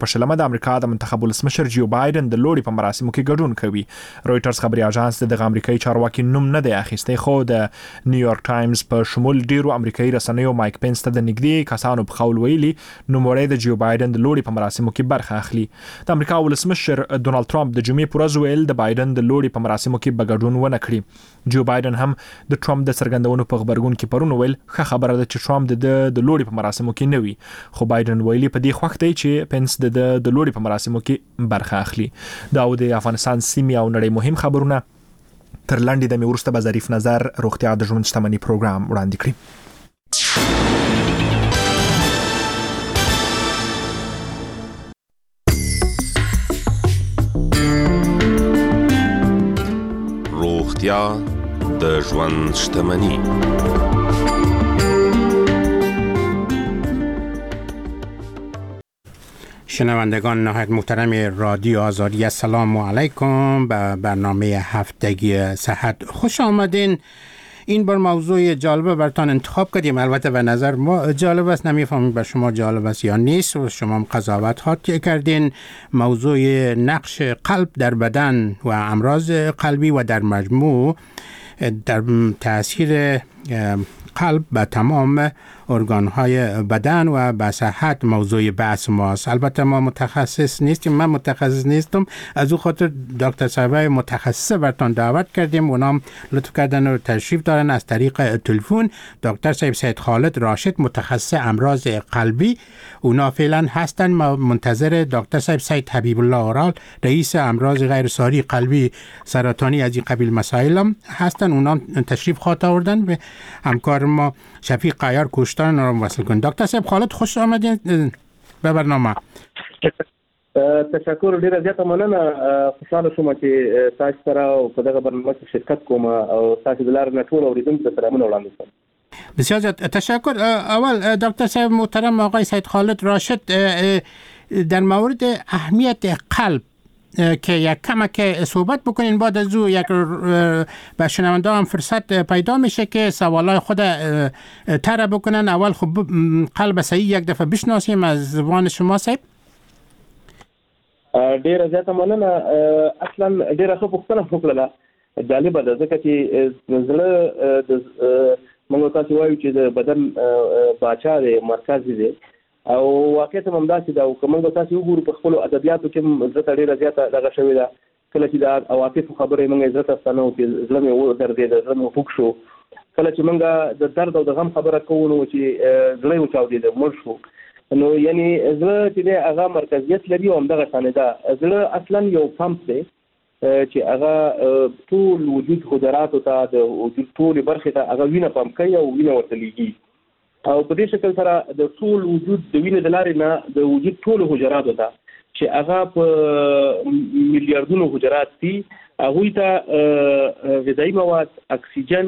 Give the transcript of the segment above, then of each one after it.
په شلمه د امریکا د منتخب ولسمشر جو بایدن د لوړي په مراسمو کې ګډون کوي. رويټرز خبري اژانس د امریکایي چارواکي نوم نه دی اخیستی، خو د نیویارک ټایمز په شمول ډیرو امریکایي رسنیو مایک پنس ته د نږدې کسانو په قول ویلي نوموړی د جو بایدن د لوړي په مراسمو کې برخه اخلي. د امریکا ولسمشر ډونالد ټرمپ د جمعې پر ورځ ویل د بایدن د لوړي په مراسمو کې بګډون ونه کړي. جو بایدن هم د ټرمپ د څرګندونو په خبرګون کې پرون ویل ښه خبره ده چې ټرمپ د لوړي په مراسمو کې نه وي، خو بایدن ویلي په دې خوښ دی چې پنس د لوړي په مراسمو کې برخه اخلي. دا د افغانستان سیمې او نړۍ مهم خبرونه تر لاندې د وروسته به ظریف نظر روغتیا د ژوند شتمنۍ پروګرام وړاندې کړي. روغتیا د ژوند شتمنۍ. شنوندگان نهایت محترم رادیو آزادی، السلام علیکم. به برنامه هفتگی صحت خوش آمدین. این بار موضوع جالب براتون انتخاب کردیم، البته به نظر ما جالب است، نمیفهمیم بر شما جالب است یا نیست و شما هم قضاوت ها کردین. موضوع نقش قلب در بدن و امراض قلبی و در مجموع در تاثیر قلب به تمام ارگان‌های بدن و به صحت موضوع بحث ماست. البته ما متخصص نیستیم، من متخصص نیستم، از او خاطر دکتر صاحب متخصص براتون دعوت کردیم، اونام لطف کردن و تشریف دارن از طریق تلفن. دکتر صاحب سید خالد راشد متخصص امراض قلبی، اونا فعلا هستن. ما منتظر دکتر صاحب سید حبیب الله اورال رئیس امراض غیر ساری قلبی سرطانی از این قبیل مسائل هستن، اونا تشریف خواهد آوردن. به همکار ما شفیق قیار کوشتان رو وصل کن. دکتر صاحب خالد خوش آمدین به برنامه. تشکر، ډیره زیاته مننه. خوشاله شوم چې تاسو سره په دغه برنامه کې شرکت کوم او تاسو د لارې نه ټول اوریدونکو ته سلامونه وړاندې کوم. بسیار زیاد تشکر. اول دکتر صاحب محترم آقای سید خالد راشد، در مورد اهمیت قلب که یک کمک صحبت بکنین، بعد از او یک به شنونده هم فرصت پیدا میشه که سوالای خود طرح بکنن. اول خب قلب صحیح یک دفعه بشناسیم از زبان شما صاحب. ډیره زیاته مننه. اصلا ډیره ښه پوښتنه وکړه، جالبه ده ځکه چې زړه د موږ تاسو وایو چې د بدن باچا دی، مرکز دی، او واقعیت هم داسې ده. او که موږ تاسو وګورو په خپلو ادبیاتو کې زړه ته ډېره زیاته دغه شوې ده. کله چې د عواطفو خبرې موږ زړه ته ستنو چې زړه مې ودرېده، زړه مې خوږ شو. کله چې موږ د درد او د غم خبره کوو نو چې زړه یې وچاودېده، مړ شو. نو یعنی زړه چې دی هغه مرکزیت لري او همدغه شانې ده. زړه اصلا یو پمپ دی چې هغه ټول وجود حجراتو ته، د وجود ټولې برخې ته هغه وینه پمپ کوي او وینه ورته لیږي. او په دې شکل سره د ټول وجود د وینې د لارې نه د وجود ټول حجراتو ته چې هغه په میلیارډونو حجرات دي، هغوی ته غذایي مواد، اکسیجن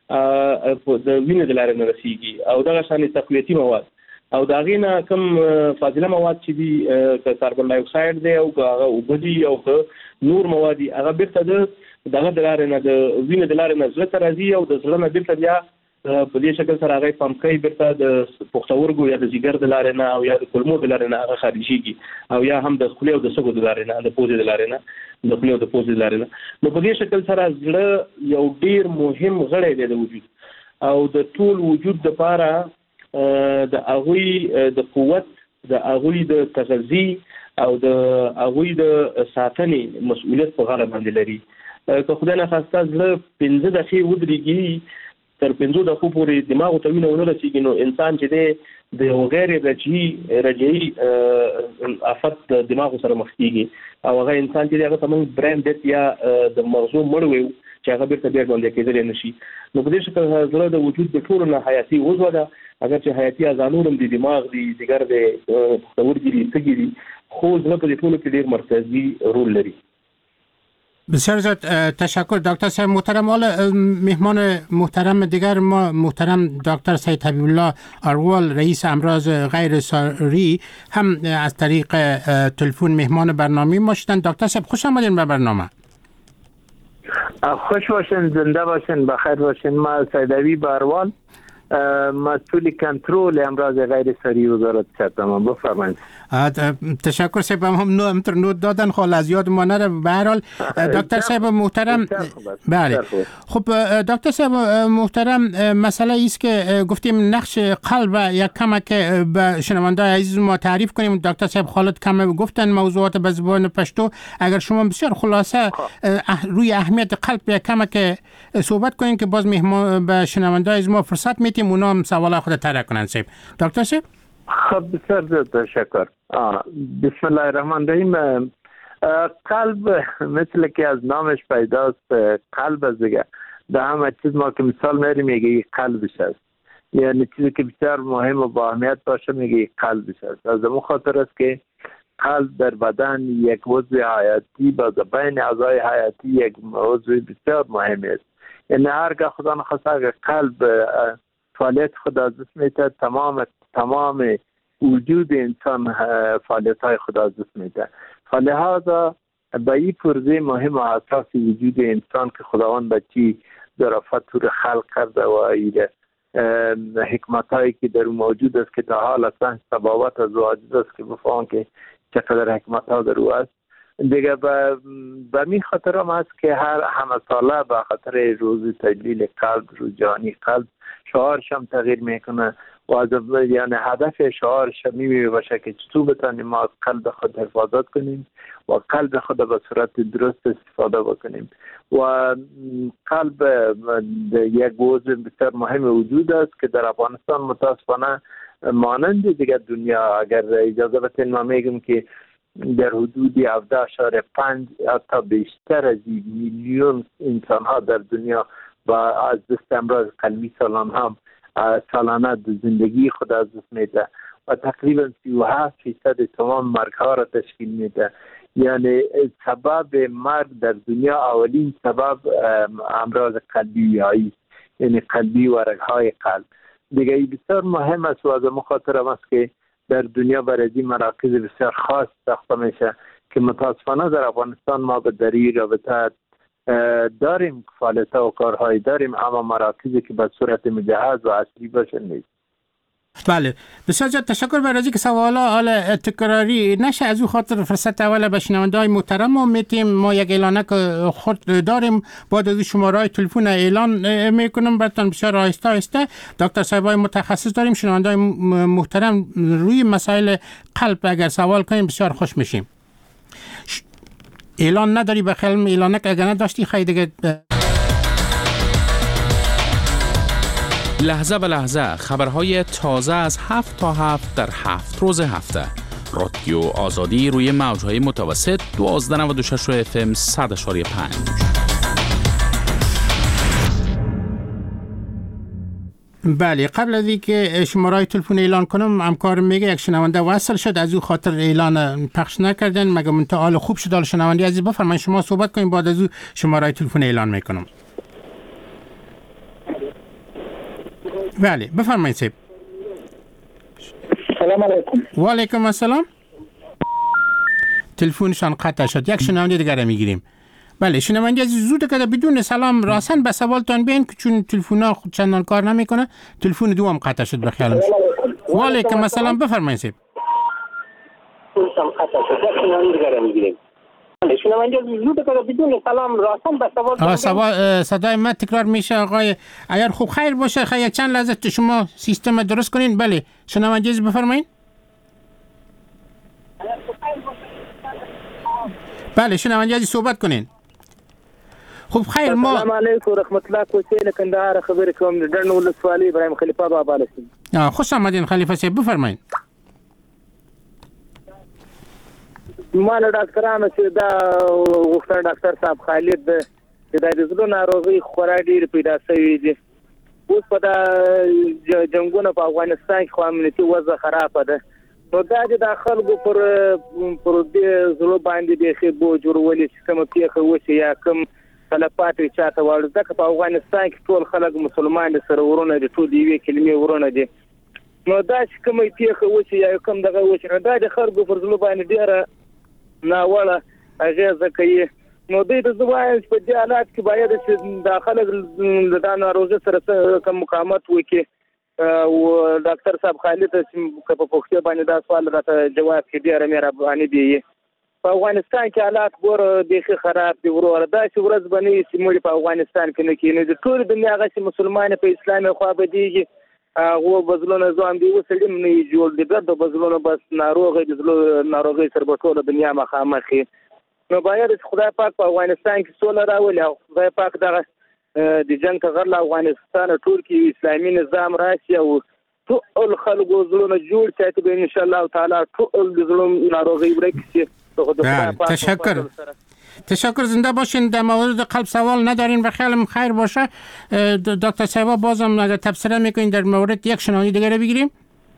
د وینې د لارې نه رسیږي، او دغه شانې تقویتي مواد او د هغې نه کوم فاضله مواد چې دي، که کاربن ډای اکساید دی او که هغه اوبه دي او که نور مواد دي، هغه بیرته دغه د لارې نه د وینې د لارې نه زړه ته راځي او د زړه نه بیرته بیا په دې شکل سره هغه پمپ کوي بیرته د پښتورګو یا د جګر د لارې نه او یا د کولمو د لارې نه هغه خارجيږي، او یا هم د خولې او د سږو د لارې نه، د پوزې د لارې نه، د خولې او د پوزې د لارې نه. نو په دې شکل سره زړه یو ډیر مهم غړی دی د وجود، او د ټول وجود لپاره د هغوی د قوت، د هغوی د تغذیه او د هغوی د ساتنې مسؤلیت په غاړه باندې لري. که خدای نخواسته زړه 15 دقیقې ودرېږي، تر 15 دقیقو پورې دماغ ته وینه ونه رسېږي، نو انسان چې دی د یو غیر رجعي آفت د دماغ سره مخ کېږي، او هغه انسان چې دی هغه ته موږ برین ډیت یا د مغزو مړ ویو چې هغه بیرته بیا ژوندی کېدلی نه شي. نو په دې شکل زړه د وجود د ټولو نه حیاتي عضو ده، اگر چې حیاتي اعضا نور هم دي، دماغ دی، جګر دی، پښتورګي دي، سږي دي، خو زړه په دې ټولو کې ډېر مرکزي رول لري. بسیار زیاد تشکر دکتر صاحب محترم. حالا مهمان محترم دیگر ما محترم دکتر سید حبیب الله اورال رئیس امراض غیر ساری هم از طریق تلفن مهمان برنامه ما شدن. دکتر صاحب خوش آمدین به برنامه. خوش باشین، زنده باشین، بخیر باشین. ما سید حبیب اورال مسئول کنترل امراض غیر ساری وزارت صحت. بفرمایید. تشکر صاحب هم تر نوت دادن خال از یاد ما نره. به هر حال دکتر صاحب محترم، بله خب دکتر صاحب محترم، مسئله ایست که گفتیم نقش قلب یک کمک به شنونده‌های عزیز ما تعریف کنیم. دکتر صاحب خالد کم گفتن موضوعات به زبان پشتو. اگر شما بسیار خلاصه روی اهمیت قلب یک کمک صحبت کنین که باز مهمان به شنونده‌های عزیز ما فرصت میتیم اونا هم سوال خود طرح کنن. صاحب دکتر صاحب خب بسیار تشکر. بسم الله الرحمن الرحیم. قلب مثل که از نامش پیداست، قلب از دیگه در همه چیز ما که مثال میریم میگه قلبش است، یعنی چیزی که بسیار مهم و با اهمیت باشه میگه قلبش است. از اون خاطر است که قلب در بدن یک عضو حیاتی با بین اعضای حیاتی یک عضو بسیار مهم است. یعنی هرگاه خدا نخواسته اگر قلب فعالیت خود از دست میده، تمام وجود انسان فعالیت های خود از دست میده. فلهذا به این پرده مهم و اساسی وجود انسان که خداوند به چی ظرافت رو خلق کرده و این حکمت هایی که در موجود است که تا حال اصلا سبابت از واجد است که بفهم که چقدر حکمت ها در او است. دیگه به می خاطر هم است که هر همه ساله به خاطر روز تجلیل قلب، روز جهانی قلب، شعارش هم تغییر میکنه و از یعنی هدف شعارش می باشه که چطور بتانیم ما از قلب خود حفاظت کنیم و قلب خود به صورت درست استفاده بکنیم. و قلب یک عضو بسیار مهم وجود است که در افغانستان متاسفانه مانند دیگر دنیا، اگر اجازه بدین ما میگم که در حدود 17.5 حتی بیشتر از میلیون انسان ها در دنیا با از دست امراض قلبی سالانه زندگی خود از دست میده و تقریبا 37% تمام مرگ ها را تشکیل میده. یعنی سبب مرگ در دنیا اولین سبب امراض قلبی هایی، یعنی قلبی و رگ های قلب. دیگه بسیار مهم است و از مخاطر است که در دنیا برای این مراکز بسیار خاص ساخته میشه که متاسفانه در افغانستان ما به دری رابطه داریم، فعالیت و کارهای داریم، اما مراکزی که به صورت مجهز و اصلی باشه نیست. بله بسیار زیاد تشکر برای اینکه سوالا تکراری نشه. از او خاطر فرصت اول به شنونده‌های محترم ما میتیم ما یک اعلانک خود داریم، بعد از شماره‌های تلفن اعلان میکنم براتون بسیار آهسته آهسته. دکتر صاحبای متخصص داریم، شنونده‌های محترم روی مسائل قلب اگر سوال کنیم بسیار خوش میشیم. اعلان نداری بخیال اعلانک اگر نداشتی خیلی دیگه. لحظه به لحظه خبرهای تازه از 7 تا 7 در 7 روز هفته. رادیو آزادی روی موجهای متوسط 1296 FM 100.5. بله قبل از اینکه شماره‌های تلفن اعلان کنم همکارم میگه یک شنونده وصل شد، از او خاطر اعلان پخش نکردن. مگه منتقال خوب شد؟ شنونده عزیز بفرمایید شما صحبت کنید، بعد از او شماره‌های تلفن اعلان میکنم. بله بفرمایید صاحب. سلام علیکم. و علیکم السلام. تلفنشان قطع شد. یک شنونده دیگر میگیریم. بله شنونده عزیز زود که بدون سلام راسن به سوالتان بین که چون تلفن‌ها خود چندان کار نمیکنه. تلفن دوم قطع شد به خیالم. و علیکم السلام بفرمایید صاحب. تلفن قطع شد. یک شنونده دیگر میگیریم. شنونده زود که بدون سلام راسن به سوال صدای من تکرار میشه آقای. اگر خوب خیر باشه یک چند لحظه شما سیستم درست کنین. بله شنونده عزیز بفرمایید. بله شنونده عزیز صحبت کنین. خوب خیر ما السلام علیکم و رحمت الله کوچه کندهار خبر کوم درنو ولسوالی ابراهیم خلیفه بابا هستم. خوش آمدین خلیفه صاحب بفرمایید. ما له ډاکټرانو چې دا وختر ډاکټر صاحب خالد چې د زړه ناروغي خورا ډیر پیدا شوې دي. اوس په دا جنگونو په افغانستان کې خو امنیتي وضع خراب ده. نو دا د خلکو پر دې زړه باندې د خبرو جوړولې چې کوم پیښه وشي یا کوم تلفات چاته وړ ځکه په افغانستان کې ټول خلک مسلمان سره ورونه دي، ټول یې کلمې ورونه دي. نو دا چې کوم پیښه وشي یا کوم دغه وشي دا د خلکو پر زړه باندې ډیره ناوړه اغیزه کوي. نو دوی د زوایم په دې حالات کې باید چې داخله د ناروغي سره کوم مقاومت وکړي او ډاکټر صاحب خالد په پښتو باندې دا سوال راته جواب کې ډېر مهرباني دی. په افغانستان کې حالات ګور بیخي خراب دي ورور. دا چې ورځ باندې سیمړي په افغانستان کې نه کېنه د ټول دنیا غسي مسلمان په اسلامي خوا بدیږي هغه بزلونه ځوان دی وسلم نه جوړ دي د بزلونه بس ناروغي سره په ټول دنیا مخامخي. نو باید خدای پاک په افغانستان کې سوله راولي او خدای پاک دغه د جنگ غر له افغانستان ټول کې اسلامي نظام راشي او ټول خلکو زلونه جوړ چې به ان شاء الله تعالی ټول زلون ناروغي ورکړي. تشکر زنده باشین. در مورد قلب سوال ندارین و خیلی خیر باشه. دکتر صاحب بازم اگر تبصره میکنین در مورد یک شنونده دیگه بگیریم.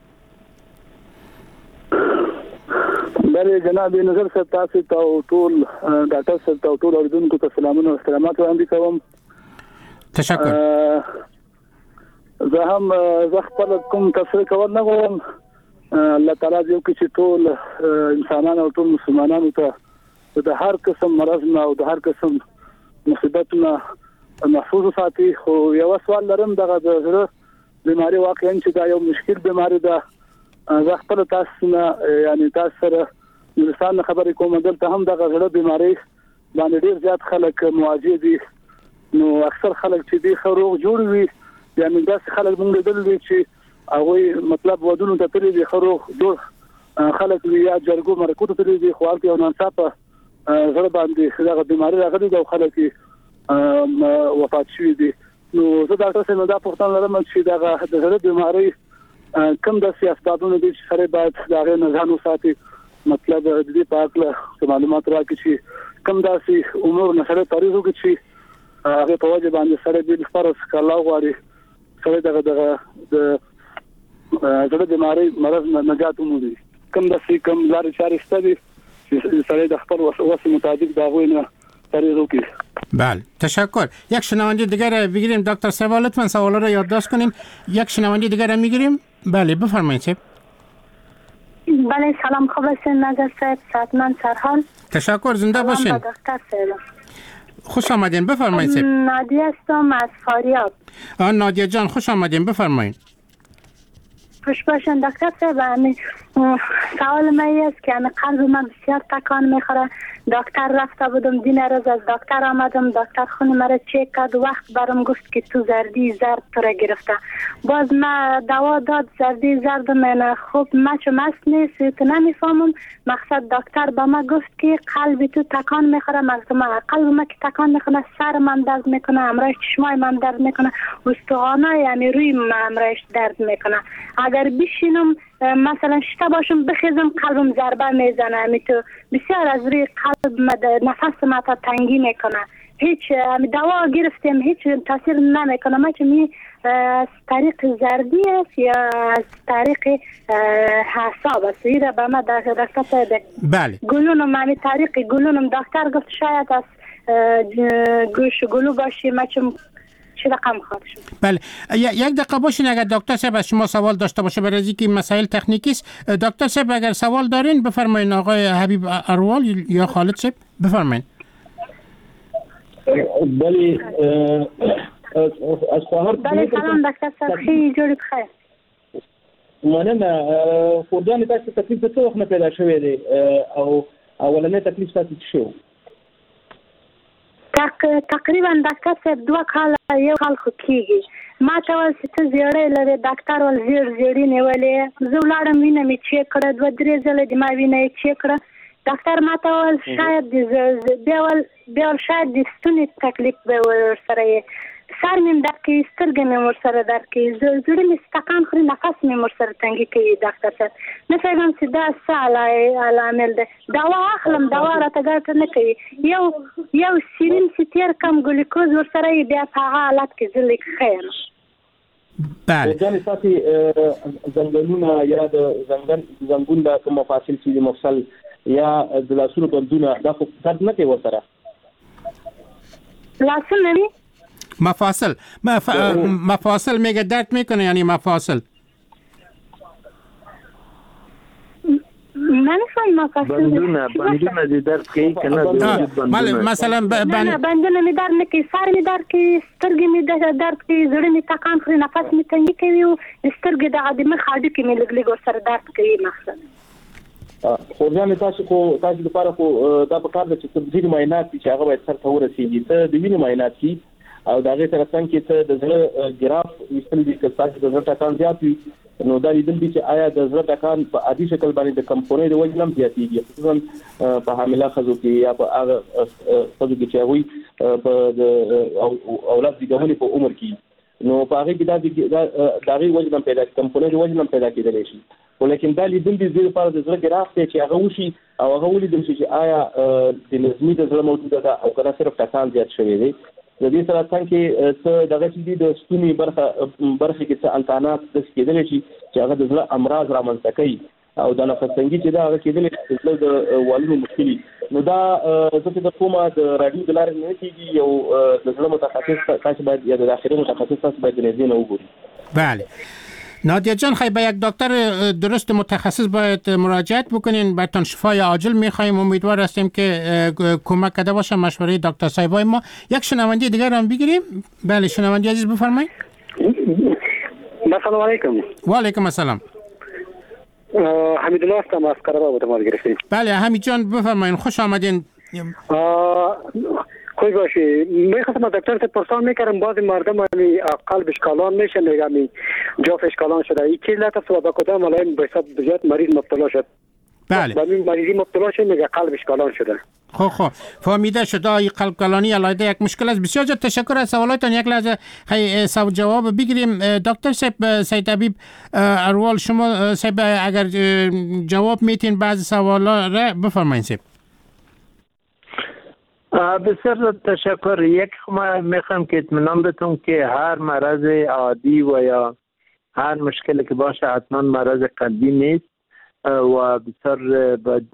بله جناب نظر صاحب تاسو ته ټول ډاکټر صاحب ته ټول اوریدونکو ته سلامونه او احترامات وړاندې کوم. تشکر. زه هم خپل کوم تفسیر کول نه غواړم. الله تعالی دې وکړي چې ټول انسانان او ټول مسلمانانو ته د هر قسم مرض نه او د هر قسم مصیبت نه محفوظ ساتي. خو یو سوال لرم دغه د زړه بیماری واقعا چې دا یو مشکل بیماری ده. زه خپل تاسو نه یعنی تاسو سره انسان خبرې کوم دلته هم دغه زړه بیماری باندې ډیر زیات خلک مواجه دي. نو اکثر خلک چې دي خروغ جوړ وي یعنی داس خلک موږ دلته چې هغه مطلب ودونو ته تللی دي خروغ جوړ خلک یا جرګو مرکو ته تللی دي خو یو ناڅاپه زړه باندې دغه بیماری راغلي د خلک وفات شوي دي. نو زه ډاکټر صاحب دا پوښتنه لرم چې دغه د زړه بیماری کوم د سیاستونو دي چې سره باید دغه نظام وساتي مطلب د دې په اړه معلومات راکړي چې کوم داسې امور نشره تاریخ وکړي چې هغه په وجه باندې سره د فرض کلا غواړي سره دغه د زړه بیماری مرض نجات ومومي. کوم داسې کوم لارې چارې شته چې سره د خپل وسه مطابق دا غوښنه تاریخ وکړي. بله تشکر. یک شنونده دیگر بگیریم. دکتر صاحب لطفاً سوالا رو یادداشت کنین. یک شنونده دیگر میگیریم. بله بفرمایید صاحب. بله سلام خوب هستین نظر صاحب ساتمن سرحال. تشکر زنده باشین. دکتر صاحب خوش آمدین بفرمایید صاحب. نادیه هستم از فاریاب. نادیه جان خوش آمدین بفرمایید. خوش باشین دکتر صاحب. سوال من است که قلب من بسیار تکان میخوره. دکتر رفته بودم دین روز از دکتر آمدم دکتر خون مرا چک کرد وقت برام گفت که تو زردی زرد تو را گرفته. باز ما دوا داد زردی زرد من خوب مچ مست نیست تو نمیفهمم. مقصد دکتر با ما گفت که قلب تو تکان میخوره. مقصد قلب ما که تکان میکنه سر من درد میکنه امرای چشمای من درد میکنه استخوانای یعنی روی من امرایش درد میکنه. اگر بشینم مثلا شتا باشم بخیزم قلبم ضربه میزنه. تو بسیار از روی قلب نفس ما تا تنگی میکنه. هیچ دوا گرفتیم هیچ تاثیر نمیکنه. ما چه از طریق زردی است یا از طریق حساب است. ایره به ما دکتر بله گلونم من طریق گلونم دکتر گفت شاید از گوش گلو باشی. ما چه رقم خواهد شد. بله یک دقیقه باشین اگر دکتر صاحب از شما سوال داشته باشه برای اینکه مسائل تکنیکی است. دکتر صاحب اگر سوال دارین بفرمایید. آقای حبیب اروال یا خالد صاحب بفرمایید. بله از خواهر بله سلام دکتر صاحب خیلی جوری بخیر. مننه. خوردن تاسو تکلیف څه وخت نه پیدا شوی دی او اولنې تکلیف تاسو څه شو؟ تقریبا دکتر صاحب 2 کال یو کال خو کېږي. ما ته ویل چې ته زیړی لرې ډاکټر ول زیړې نیولې. زه ولاړم وینه مې چیک کړه 2-3 ځله د ما وینه یې چیک کړه. ډاکټر ما ته ویل شاید بیا شاید د ستوني تکلیف به ورسره یې. سر مې درد کوي سترګې مې ورسره درد کوي زړه مې ستکان خوري نفس مې ورسره تنګي کوي. ډاکټر صاحب نه فهمم چې دا څه علامل ده. دوا اخلم دوا راته ګټه نه کوي. یو سیرین سیتیر کم ګلوکوز ورسره بیا په هغه حالت کې زه لیک خیر. بله ځان ساتي زنګونونه یا د زنګون د کوم مفاصل چې مفصل یا د لاسونو بندونه دا خو درد نه کوي ورسره. لاسونه نه مفاصل میگه درد میکنه یعنی مفاصل نمی‌فهمم بندونه دی درد کوي کنه مثلا نه بندونه می درد نکي سر می درد کوي سترګې می درد کوي زړه می تکان کوي نفس می تنګي کوي او سترګې د عادي خاډ کې می لګ سره درد کوي مثلا خو ځان تاسو لپاره خو دا په کار د چې ځینې معاینات چې هغه باید سره ورسیږي ته د وینې معاینات کی او دا غي تر څنګه چې ته د زړه ګراف وستل دي که تاسو د زړه ټکان زیات وي نو دا لیدل دي چې آیا د زړه ټکان په عادي شکل باندې د کمپونې د وجه لم زیاتېږي خصوصا په حامله خزو کې یا په هغه خزو کې چې وي په اولاد د ګونې په عمر کې نو په هغه کې دا غي وجه لم پیدا کمپونې د وجه لم پیدا کېدلی شي ولیکن دا لیدل دي لپاره د زړه ګراف چې هغه وشي او هغه ولیدل شي چې آیا د نظمی د زړه موجوده ده او کنه صرف ټکان زیات شوی دی د دې سره څنګه چې دغه چې د ستوني برخه کې څه انتانات د کېدل شي چې هغه د زړه امراض رامنځته کوي او د نفس تنګي چې دا هغه کېدل د والو مشکلي نو دا چې د کومه د رادیو د لارې نه کېږي یو د زړه متخصص تاسو باید یا د داخلي متخصص تاسو باید نه وګورئ. بله نادیا جان خیلی به یک دکتر درست متخصص باید مراجعت بکنین براتون شفای عاجل میخوایم امیدوار هستیم که کمک کرده باشه مشوره دکتر صاحبای ما. یک شنونده دیگر هم بگیریم. بله شنونده عزیز بفرمایید. السلام علیکم. و علیکم السلام. حمید الله هستم از قره‌آباد ما گرفتیم. بله حمید جان بفرمایید خوش آمدین. خوش باشی. میخواستم دکتر سے پرسان میکردم بعضی مردم قلبش کلان میشه میگم جافش کلان شده این چه علت است و به کدام علائم به حساب بجات مریض مبتلا شد. بله با مریضی مبتلا شد میگه قلبش کلان شده. خب فهمیده شد این قلب کلانی علایده یک مشکل است. بسیار زیاد تشکر از سوالاتتان. یک لحظه سوال جواب بگیریم. دکتر صاحب سید طبیب اروال شما صاحب اگر جواب میتین بعضی سوالا را بفرمایید صاحب. بسیار تشکر. یک میخوام که اطمینان بتون که هر مرض عادی و یا هر مشکلی که باشه حتما مرض قلبی نیست و بسیار باید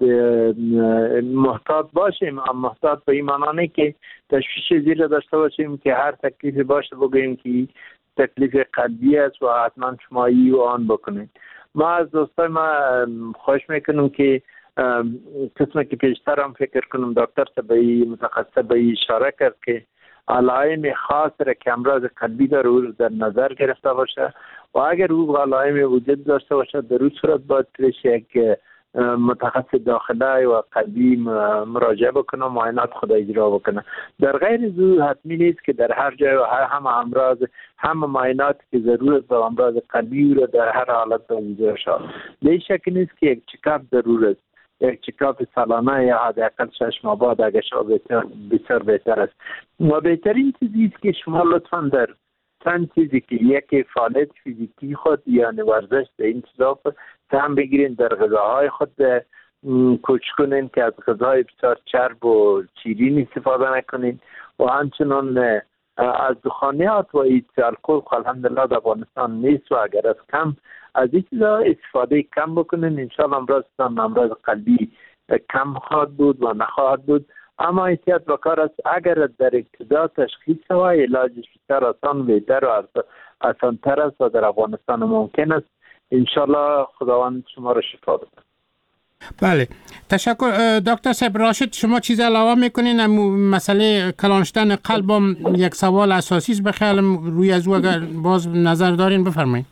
محتاط باشیم. محتاط به این معنی که تشویش زیر داشته باشیم که هر تکلیفی باشه بگوییم که تکلیف قلبی است و حتما شمایی و آن بکنید. ما از دوستای ما خواهش میکنم که قسمه که پیشتر هم فکر کنم دکتر طبعی متخصص به اشاره کرد که علائم خاص را که امراض قلبی داره او در نظر گرفته باشه و اگر او علائم وجود داشته باشه در اون صورت باید پیش یک متخصص داخله و قلبی مراجعه بکنه معاینات خود اجرا بکنه. در غیر زو حتمی نیست که در هر جای و همه امراض همه معاینات که ضرورت به امراض قلبی را در هر حالت اجرا شود. به شک نیست که یک چکاپ ضرورت یک چکاپ سالانه یا حداقل 6 ماه بعد اگر شما بسیار بهتر است. و بهترین چیزی است که شما لطفاً در چند چیزی که یکی فعالیت فیزیکی خود یعنی ورزش به این چیزا هم بگیرین، در غذاهای خود کوچ کنین که از غذاهای بسیار چرب و شیرین استفاده نکنین و همچنان از دخانیات و الکل الحمدلله در افغانستان نیست و اگر از کم از این چیزا استفاده کم بکنین انشاءالله امراض قلبی کم خواهد بود و نخواهد بود. اما احتیاط بکار است اگر در ابتدا تشخیص و علاجش بسیار آسان بهتر و آسان‌تر است و در افغانستان ممکن است. انشاءالله خداوند شما را شفا بده. بله تشکر. دکتر صاحب راشد شما چیز علاوه میکنین؟ مسئله کلان شدن قلب هم یک سوال اساسی است، به خیالم روی از او اگر باز نظر دارین بفرمایید.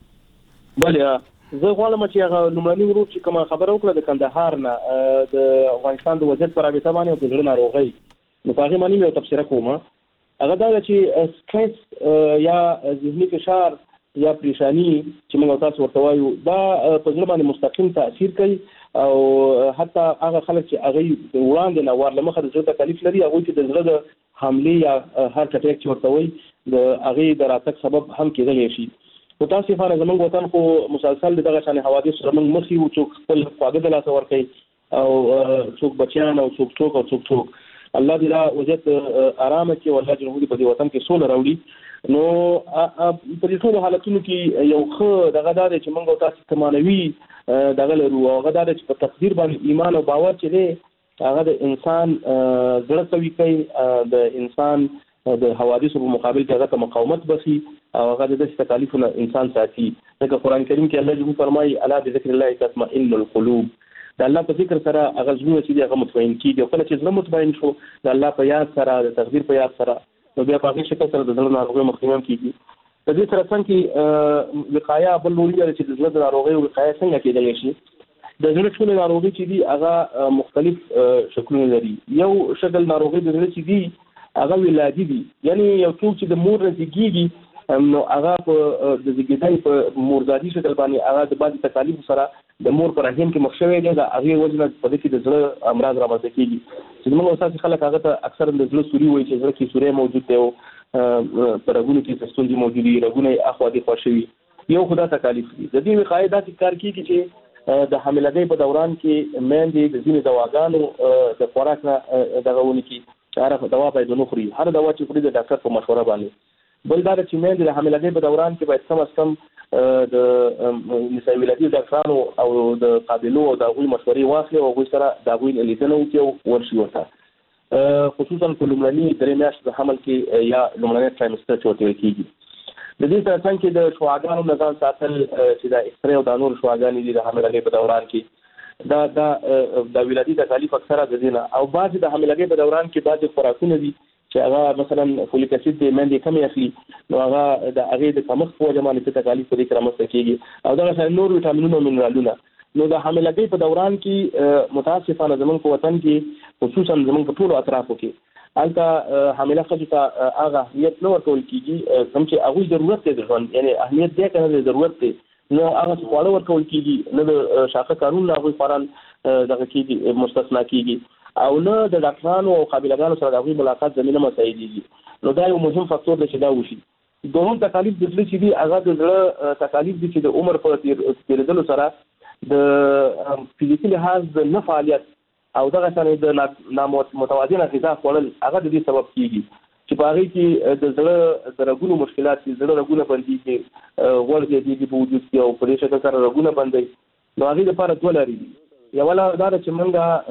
بله زه غواړم چې هغه لومړنی ورور چې کومه خبره وکړه د کندهار نه د افغانستان د وضعیت پر رابطه باندې او د زړه ناروغۍ نو په هغې باندې مې یو تبصره کومه. هغه دا ده چې سټرس یا ذهني فشار یا پریشانی چې موږ تاسو ورته وایو دا په زړه باندې مستقیم تاثیر کوي او حتی هغه خلک چې هغه وړاندې نه ور لمخه د زړه تکلیف لري هغه چې د زړه د حمله یا هارت اټیک چې ورته وایي د هغه د راتګ سبب هم کېدلی شي. متاسفانه زموږ وطن خو مسلسل دغه شان حوادث سره موږ مخ یو څوک خپل خواږه د لاسه ورکوي او څوک بچیان او څوک الله دې دا وضعیت آرامه کړي او الله جل په دې وطن کې سوله راوړي. نو په دې ټول حالتونو کې یو ښه دغه دا چې موږ تاسو ته مانوي دغه لرو او هغه دا چې په تقدیر باندې ایمان او باور چې دی هغه د انسان زړه قوي کوي، د انسان د حوادثو په مقابل کې هغه ته مقاومت بخي او هغه د دې تکالیفونو انسان ساتي. ځکه قرآن کریم کې الله جل فرمایي الا بذکر الله تطمئن القلوب د الله په ذکر سره هغه زړه چې هغه مطمئن کیږي او کله چې زړه مطمئن شو د الله په یاد سره د تقدیر په یاد سره نو بیا په هغه شکل سره د زړه ناروغي مخنیوي کیږي. د دې سره څنګه وقایه بل لوري چې د زړه ناروغي وقایه څنګه کېدای شي. د زړه ټول ناروغي چې دي هغه مختلف شکلونه لري. یو شکل ناروغي د زړه چې دي هغه ولادي دي، یعنی یو څوک چې د مور نه زیږیږي نو هغه په د زیږیدای په مورزادي شکل باندې هغه د بعض تکالیف سره د مور پر رحم کې مخشوي دي، دا هغه وجنه په دې کې د زړه امراض رامنځته کیږي. چې موږ اوسه خلک هغه ته اکثر د زړه سوري وایي چې زړه کې سوري موجود دی او پر رګونو کې ستونزې موجود دي، رګونه اخوا دي خوشوي. یو خدا تکالیف دي. د دې وقایه داسې کار کوي چې د حاملګۍ په دوران کې میندې د ځینې دواګانو د خوراک نه دغهونی کې هر دوا باید نه خوري، هر دوا چې خوري د ډاکټر په مشوره باندې. بل دا چې میندې د حاملګۍ په دوران کې باید کم از کم د نسایي ولادي ډاکټرانو او د قابلو او د هغوی مشورې واخلي او هغوی سره د هغوی لیدنه وکړي او ورشي ورته، خصوصا په لومړني 3 میاشتې د حمل کې یا لومړني ټرایمستر چې ورته کېږي. د دې تر څنګ کې د شواګانو نظام ساتل چې د اکسرې او د نور شواګانې دي د حاملګۍ په دوران کې د ولادي تکالیف اکثره د دینه او بعض د حاملګۍ په دوران کې بعض خوراکونه دي چې هغه مثلا فولیک اسید د مندې کم اخلي نو هغه د هغه د کمښت په وجه باندې تکالیف په دې کې رامنځته کیږي او دا غیر نور ویټامینونه او منرالونه. نو د حاملګۍ په دوران کې متاسفانه زمونږ په وطن کې خصوصا زمونږ په ټولو اطرافو کې البته حامله ښځو ته هغه اهمیت نه ورکول کیږي کوم چې هغوی ضرورت دی د ژوند، یعنی اهمیت دی کنه ضرورت دی، نو هغه خواړه ورکول کیږي نه د شاخه کارونه هغوی فوران دغه کیږي مستثنا کیږي او نه د ډاکټرانو او قابلګانو سره د هغوی ملاقات زمینه مساعدېږي. نو دا یو مهم فاکتور دی چې دا وشي. دوهم تکالیف د زړه چې دي هغه د زړه تکالیف دي چې د عمر په تېرېدلو سره د فزیکي لحاظ د نه فعالیت او دغه څنګه د متوازنه غذا خوړل هغه د دې سبب کیږي چې په هغې کې د زړه د رګونو مشکلات دي، زړه رګونه بندېږي، غوړ زیاتېږي په وجود کې او په دې شکل سره رګونه بندوي. نو هغې لپاره دوه لارې دي. یوه لار دا ده چې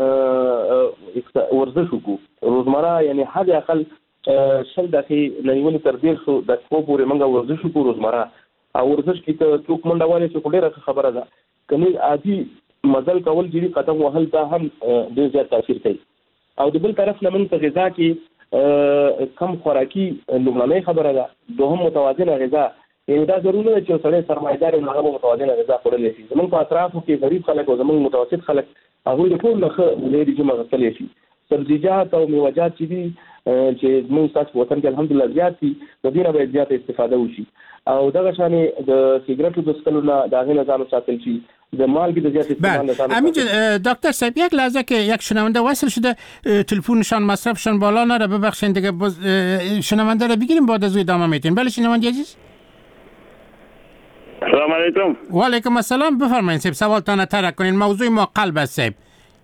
موږ ورزش وکړو روزمره، یعنی حد اقل 20 دقیقې نه نیولې تر 150 دقیقو پورې موږ ورزش وکړو روزمره. او ورزش کې ته څوک منډه وهلی چې خو ډېره خبره ده، که عادي مزل کول جدي قدم وهل دا هم ډېر زیات تاثیر کوي. او د بل طرف نه موږ په غذا کې کم خوراکي لومړنۍ خبره ده، دوهم متوازنه غذا، یعنی دا ضروري نه چې سړی سرمایه‌دار وي هغه متوازنه غذا خوړلی شي. زموږ په اطرافو کې غریب خلک او زموږ متوسط خلک هغوی د ټول نه ښه ډېر جمع غوښتلی شي. سبزیجات او میوه‌جات چې دي چې موږ ستاسو په وطن کې الحمدلله زیات دي، د دې نه باید زیاته استفاده وشي. او دغه شانې د سیګریټو د څښلو نه د هغې نه ځان وساتل شي، د مالګې د زیات استعمال نه ځان وساتل شي. دکتر صاحب یک لحظه که یک شنونده وصل شده تلفنشان مصرفشان بالا نره، ببخشید دیگه شنونده رو بگیریم بعد از ادامه میتین. بله شنونده عزیز. سلام علیکم. و علیکم السلام. بفرمایید صاحب سوالتان طرح کنین. موضوع ما قلب است صاحب.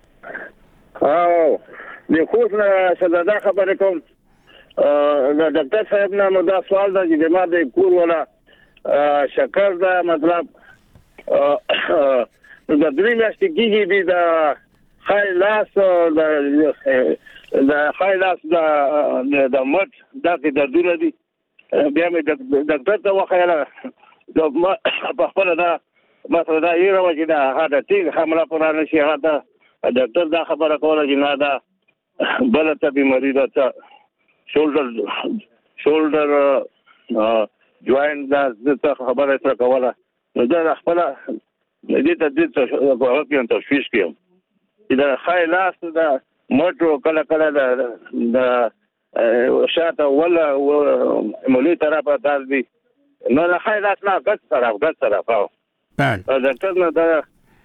د خوست نه شهزاده خبرې کوم. د ډاکټر صاحب نه مو دا سوال ده چې ما د کور ولا شکر ده مطلب د 3 میاشتې کېږي د خای لاس د خای لاس د مټ دغه دردونه دي. بیا مې ډاکټر ته وښیله ما په خپل دا مثلا دا یې راوځي دا هغه ټیک حمله پر نه شي. هغه دا ډاکټر دا خبره کوله چې نه دا بل ته بیماری ده، شولډر جوائنټ دا څه خبره تر کوله. نو دا خپل دې ته دې تشویش کوم چې دا خای لاس دا موټر کله کله د شاته ولا مولي طرفه دال دي. نو دا خای لاس نه ګټ طرف او ډاکټر نه دا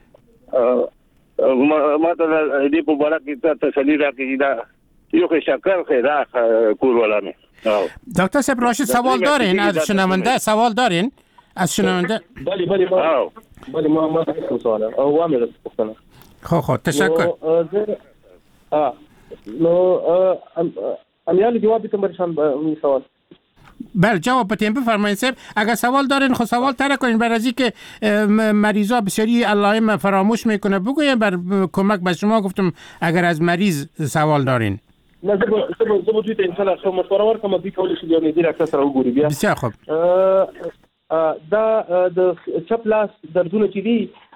ما ته دې په باره کې ته تسلی راکړي دا یو که شکر خیره کور ولا می. دکتر صاحب راشد سوال دارین از شنونده؟ سوال دارین از شنونده؟ بله ما سوال او امیر پختنه. خب تشکر. نو امیال جواب تمرشان به سوال. بله جواب بدین. بفرمایید صاحب اگر سوال دارین خود سوال طرح کنین، برای از اینکه مریضا بسیاری علائم فراموش میکنه بگوین بر کمک به شما گفتم اگر از مریض سوال دارین. نه زبو توی ان شاء الله خو مشوره ورکوم به کولی شي یو نه دی راکته سره وګوري بیا. بسیار خوب. دا د چپ لاس دردونه چې دي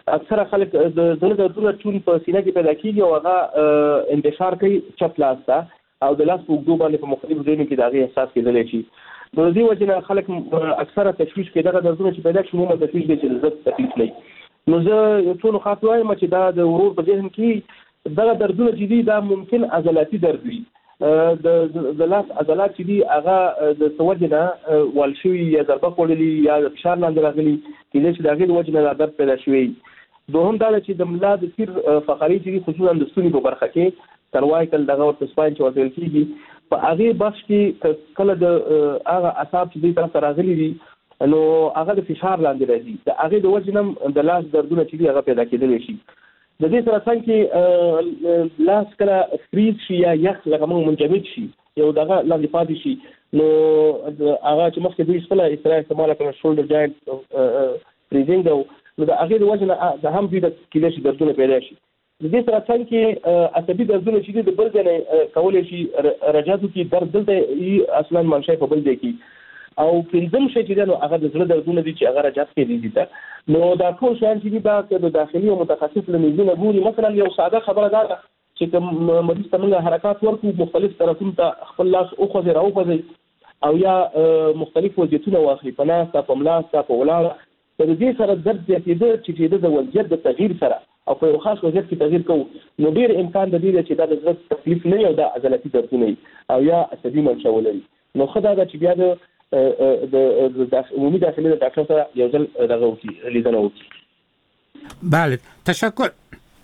اکثره خلک د زړه دردونه چون په سینه کې پیدا کیږي او هغه انتشار کوي چپ لاس ته او د لاس په اوږدو باندې په مختلفو ځایونو کې د هغې احساس کېدلی شي. نو د دې وجې نه خلک اکثره تشویش کې دغه دردونه چې پیدا شي عموما تشویش دی چې د زړه تکلیف لري. نو زه ټولو خاطر وایم چې دا د ورور په ذهن کې دغه دردونه چې دي دا ممکن عضلاتي درد وي. د لاس عضلات چې دي هغه د څه وجې نه وال شوي یا ضربه خوړلي یا د فشار لاندې راغلي کېدای شي د هغې د وجې نه دا درد پیدا شوی. دوهم دا ده چې د ملا د تیر فقرې چې دي خصوصا د ستوني په برخه کې سروایکل دغه ورته سپاین چې ورته ویل کېږي په هغې بخش کې کله د هغه اعصاب چې دې طرف ته راغلي دي نو هغه د فشار لاندې راځي د هغې د وجې نه د لاس دردونه چې دي هغه پیدا کېدلی شي. د دې سره څنګ کې لاس کله فریز شي یا یخ لکه موږ منجمد شي یو دغه لاندې پاتې شي نو هغه چې مخکې دوی خپله اصطلاح استعماله کړه شولډر جاینټ فریزینګ نو د هغې د وجې نه د هم دوی د کېدای شي دردونه پیدا شي. د دې سره څنګ کې عصبي دردونه چې دي د بل ځای نه کولی شي رجاتو کې درد دلته اصلا منشأ په بل ځای کې او پنځم شی چې دی نو هغه د زړه دردونه دي چې هغه رجات کې دي ته نو دا ټول شیان چې دي دا د داخلي او متخصص له نظرونه ګوري. مثلا یو ساده خبره دا ده چې کوم مریض ته موږ حرکات ورکړو مختلف طرفونو ته خپل لاس وخوځي راوخوځي او یا مختلف وضعیتونه واخلي په ناسته په ملاسته په ولاړه د دې سره درد زیاتېده چې د وضعیت د تغییر سره او په یو خاص وضعیت کې تغییر کوو نو ډېر امکان د دې چې دا د زړه تکلیف نه او د عضلاتي دردونه او یا عصبي منشأ ولري. نو ښه دا ده چې بیا د عمومي داخلي د ډاکټر سره یو ځل دغه وکړي لیدنه وکړي. بله تشکر.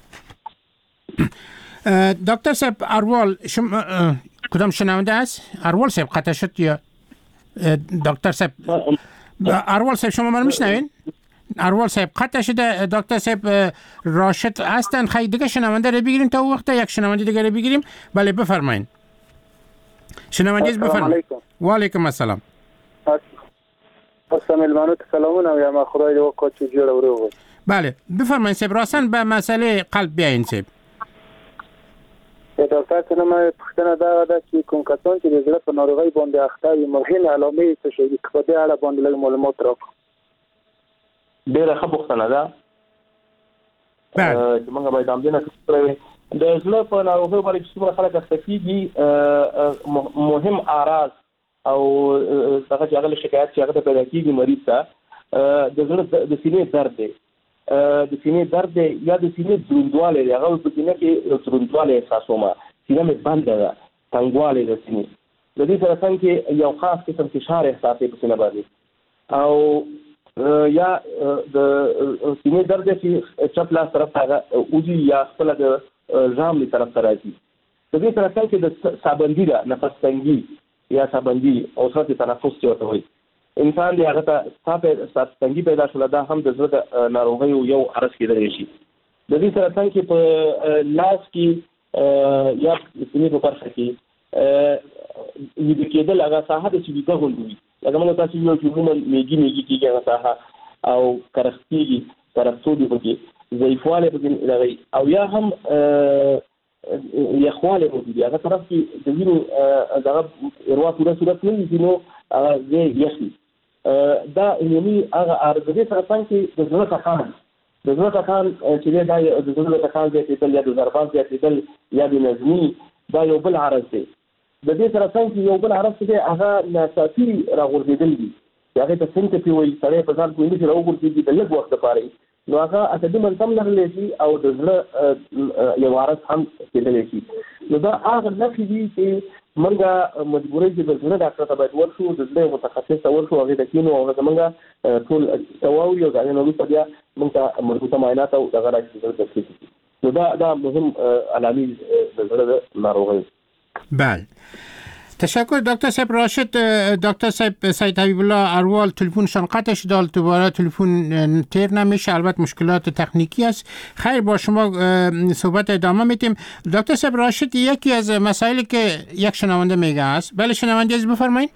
دکتر صاحب اروال شما کدام شنونده است؟ اروال صاحب قطع شد یا دکتر صاحب اروال صاحب شما من میشنوین؟ اروال صاحب قطع شده. دکتر صاحب راشد هستن خیلی دیگه شنونده رو بگیریم تا وقت یک شنونده دیگه رو بگیریم. بله بفرمایین شنونده بفرمایین. و علیکم السلام. السلام علیکم سلامون یا ما خدای دې وکړي چې جوړ اورو. بله بفرمایین صاحب راسن به مسئله قلب بیاین صاحب. دکتر څنګه ما پوښتنه دا ده چې کوم کسان چې د زړه په ناروغۍ باندې اخته وي مهم علامې څه شي دي په دې اړه باندې لږ معلومات راکړئ. ډېره ښه پوښتنه ده چې موږ باید همدې نه کړی د زړه په ناروغۍ باندې چې څومره خلک اخته کېږي مهم اعراض او دغه چې هغه شکایت چې هغه ته پیدا کېږي مریض ته د زړه د سینې درد دی د سینې درد دی یا د سینې دروندوالی دی هغه په سینه کې دروندوالی احساسوم سینه مې بنده ده تنګوالی د سینې د دې سره څنګ کې یو خاص قسم فشار احساسوي په سینه باندې او یا د سینې درد چې چپ لاس طرف ته اوځي یا خپله د ژامې طرف ته راځي د دې سره څنګ کې د سابندي ده نفس تنګي یا سابندي او صورت تنفس چې ورته وایي انسان دی هغه ته تنګي پیدا شوله دا هم د زړه د ناروغیو یو عرض کېدلی شي. د دې سره څنګ کې په لاس کې یا سینې په برخه کې ویده کېدل هغه ساحه د چې ویده غوندې وي لکه موږ تاسو ویل چې عموما میږي کېږي هغه ساحه او کرخ کېږي ترفتوبي پکې ضعیفوالی پکې دغه او یا هم یخوالی موجود هغه طرف کې د وینې دغه اروا پوره صورت نه وي نو هغه ځای یخ وي دا عمومي هغه عرض دی سره څنګه چې د زړه ټکان چې دی دا د زړه ټکان زیاتېدل یا د ضربات زیاتېدل یا د نظمي دا یو بل عرض دی. د دې سره څنګه چې یو بل عرض دی هغه ناڅاپي راغورځېدل دي چې هغې ته سنکپي وایي سړی په ځان پوهېږي چې راوغورځېږي د لږ وخت دپاره نو هغه عصبي منظم لرلی شي او د زړه یو عرض هم کېدلی شي. نو دا هغه نښې دي چې موږ مجبورۍ چې د زړه ډاکټر ته باید ورشو د زړه متخصص ته ورشو هغې ته کښېنو او هغه زموږ ټول ته واوري او د هغې نه وروسته بیا موږ ته مربوطه معاینات او دغه را چې زړه تشخیص کړي. نو دا مهم علامې د زړه د ناروغۍ. بله تشکر دکتر صاحب راشد. دکتر صاحب سید حبیب الله اروال تلفنشان قطع شد دوباره تلفن تیر نمیشه البته مشکلات تکنیکی است. خیر با شما صحبت ادامه میدیم. دکتر صاحب راشد یکی از مسائلی که یک شنونده میگه است. بله شنونده از بفرمایید.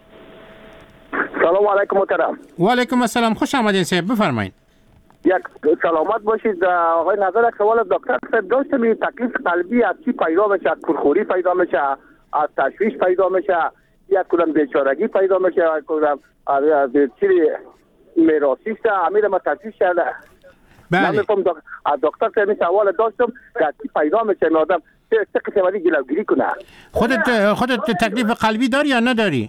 سلام علیکم محترم. و علیکم السلام خوش آمدید صاحب بفرمایید. یک سلامت باشید. آقای نظر یک سوال دکتر صاحب داشتم تکلیف قلبی از چی پیدا میشه؟ از پرخوری پیدا میشه؟ از تشویش پیدا میشه یا کدام بیچارگی پیدا میشه یا کدام چیزی میراثی است امیر ما تشویش شده نمیفهم از دکتر صاحب سوال داشتم که چی پیدا میشه این آدم چه قسمتی جلوگیری کنه. خودت تکلیف قلبی داری یا نداری؟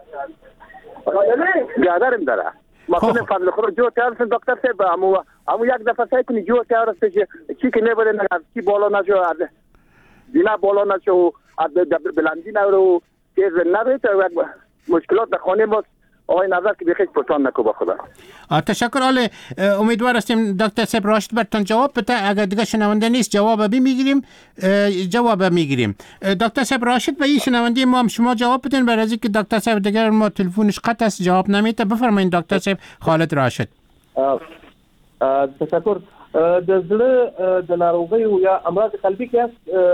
برادرم داره. مثلا فضل خود جو تیار است دکتر صاحب امو یک دفعه سعی کنی جو تیار است چی که نبوده نه کی بالا نشو دینا بالا نشو بلندی نرو تیز نره تا مشکلات در خانه ما آقای نظر که بخیر پرتان نکو با خدا. تشکر. حالا امیدوار هستیم دکتر صاحب راشد برتون جواب بده. اگر دیگه شنونده نیست جواب میگیریم. دکتر صاحب راشد به این شنونده ما هم شما جواب بدین برای از اینکه دکتر صاحب دیگر ما تلفنش قطع است جواب نمیده. بفرمایید دکتر صاحب. خالد راشد. تشکر. د زړه د ناروغۍ یا امراض قلبي کې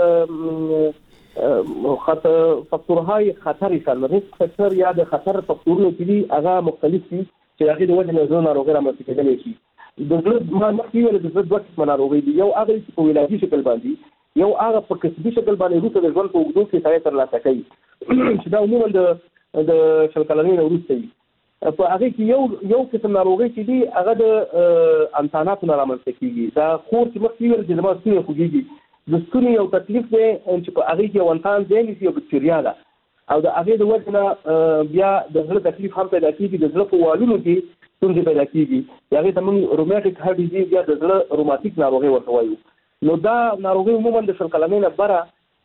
فاکتورهای خطر ریسک فاکتور یا د خطر فاکتورونه چې دي هغه مختلف دي چې هغه د وجه نه زړه ناروغي رامنځته کېدلی شي. د زړه مخکې ویل د زړه دوه قسمه ناروغي دي، یو هغه چې په ولادي شکل باندې، یو هغه په کسبي شکل باندې وروسته د ژوند په اوږدو کې سړی ترلاسه کوي چې دا عموما د شل کلنۍ نه وروسته وي. په هغه کې یو قسم ناروغي چې دي هغه د انساناتو نه رامنځته کېږي. دا خور چې مخکې ویل چې زما ستونی خوږېږي، د ستوني یو تکلیف دی چې په هغه کې یو انسان ځای نیسي، یو بکتریا ده او د هغې د وجه نه بیا د زړه تکلیف هم پیدا کېږي، د زړه په والونو کې ستونزې پیدا کېږي، هغې ته موږ روماتیک هارت ډیزیز یا د زړه روماتیک ناروغي ورته وایو. نو دا ناروغي عموما د شل کلنۍ نه بره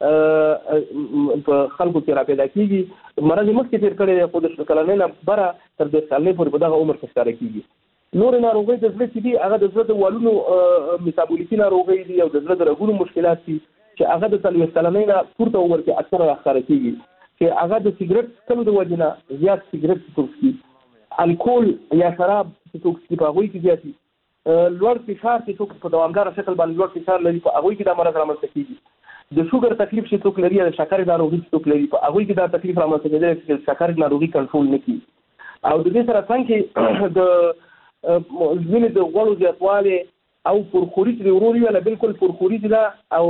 په خلکو کې را پیدا کېږي. مرض یې مخکې تېر کړی دی خو د شل کلنۍ نه بره تر 10 کلنۍ پورې په دغه عمر کې ښکاره کېږي. نور ناروغي د زړه چې دي هغه د زړه د والونو میتابولیکي ناروغي دي او د زړه د رګونو مشکلات دي چې هغه د 40 کلنۍ نه پورته عمر کې اکثره راښکاره کېږي چې هغه د سیګریټ څکلو د وجې نه زیات سیګریټ چې څوک څکي، الکول یا شراب چې څوک څکي په هغوی کې زیات دي، لوړ فشار چې څوک په دوامداره شکل باندې لوړ فشار لري په هغوی کې دا مرض رامنځته کېږي، د شوګر تکلیف چې څوک لري یا د شکرې ناروغي چې څوک لري په هغوی کې دا تکلیف رامنځته کېدلی چې شکرې ناروغي کنټرول نه کړي. او د دې سره څنګه د وینې د غوړو زیاتوالی او پرخوري چې ورور ویله بالکل پرخوري دي او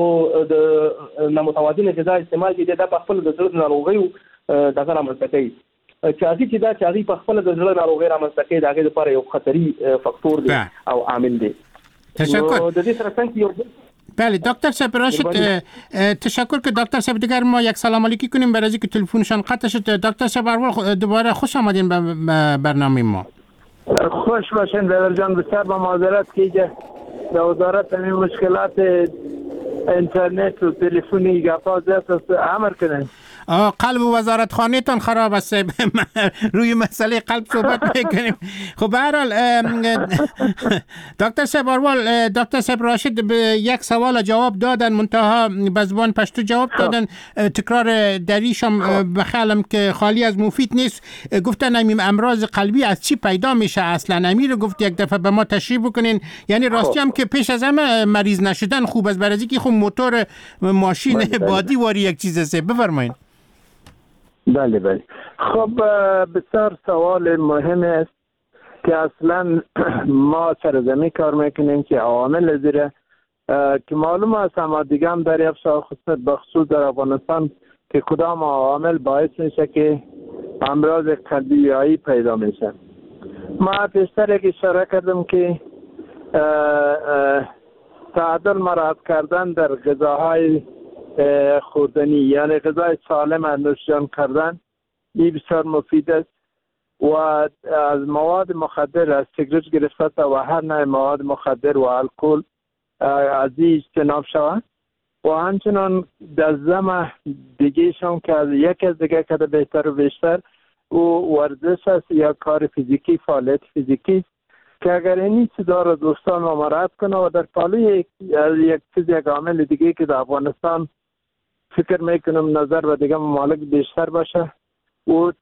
د نامتوازنه غذا استعمال چې دا په خپل د زړه ناروغیو دغه رامنځته کوي چې هغې په خپل د زړه ناروغۍ رامنځته کوي د هغې لپاره یو خطري فاکتور دی او عامل دی. تشکر. د دې سره څنګه یو بله دکتر صاحب راشد تشکر که دکتر صاحب دیگر ما یک سلام علیکی کنیم برای اینکه تلفنشان قطع شد. دکتر صاحب دوباره خوش آمدین به برنامه ما. خوش باشین دادر جان. بسیار با معذرت که در وزارت همین مشکلات اینترنت و تلفنی گپا زیاد است عمل کنن. قلب وزارت خانه تان خراب است. روی مسئله قلب صحبت میکنیم. خب به هر حال دکتر صاحب راشد به یک سوال جواب دادن منتها به زبان پشتو جواب دادن. تکرار دریشم بخیالم که خالی از مفید نیست. گفتن همین امراض قلبی از چی پیدا میشه اصلا؟ امیر گفت یک دفعه به ما تشریح بکنین. یعنی راستی هم که پیش از همه مریض نشدن خوب است برای اینکه خب موتور ماشین بادی واری یک چیز است. بفرمایید. بله خب بسیار سوال مهم است که اصلا ما سرزمین کار میکنیم که عوامل زیره که معلوم است اما دیگه هم دریافت شده بخصوص در افغانستان که کدام عوامل باعث میشه که امراض قلبی پیدا میشه. ما پیشتر یک اشاره کردم که تعادل مراعات کردن در غذاهای خوردنی یعنی غذای سالم نوشیدن کردن این بسیار مفید است و از مواد مخدر از سیگرت گرفته تا و هر نوع مواد مخدر و الکل از این اجتناب شود و همچنان در زمان دیگه شون که یک از دیگه کده بهتر و بیشتر و ورزش است یا کار فیزیکی فعالیت فیزیکی که اگر این چیزا را دوستان ما مراعات کنه و در پالوی یک عامل دیگه که در افغانستان فکر میکنم نظر و دیگه ممالک بیشتر باشه و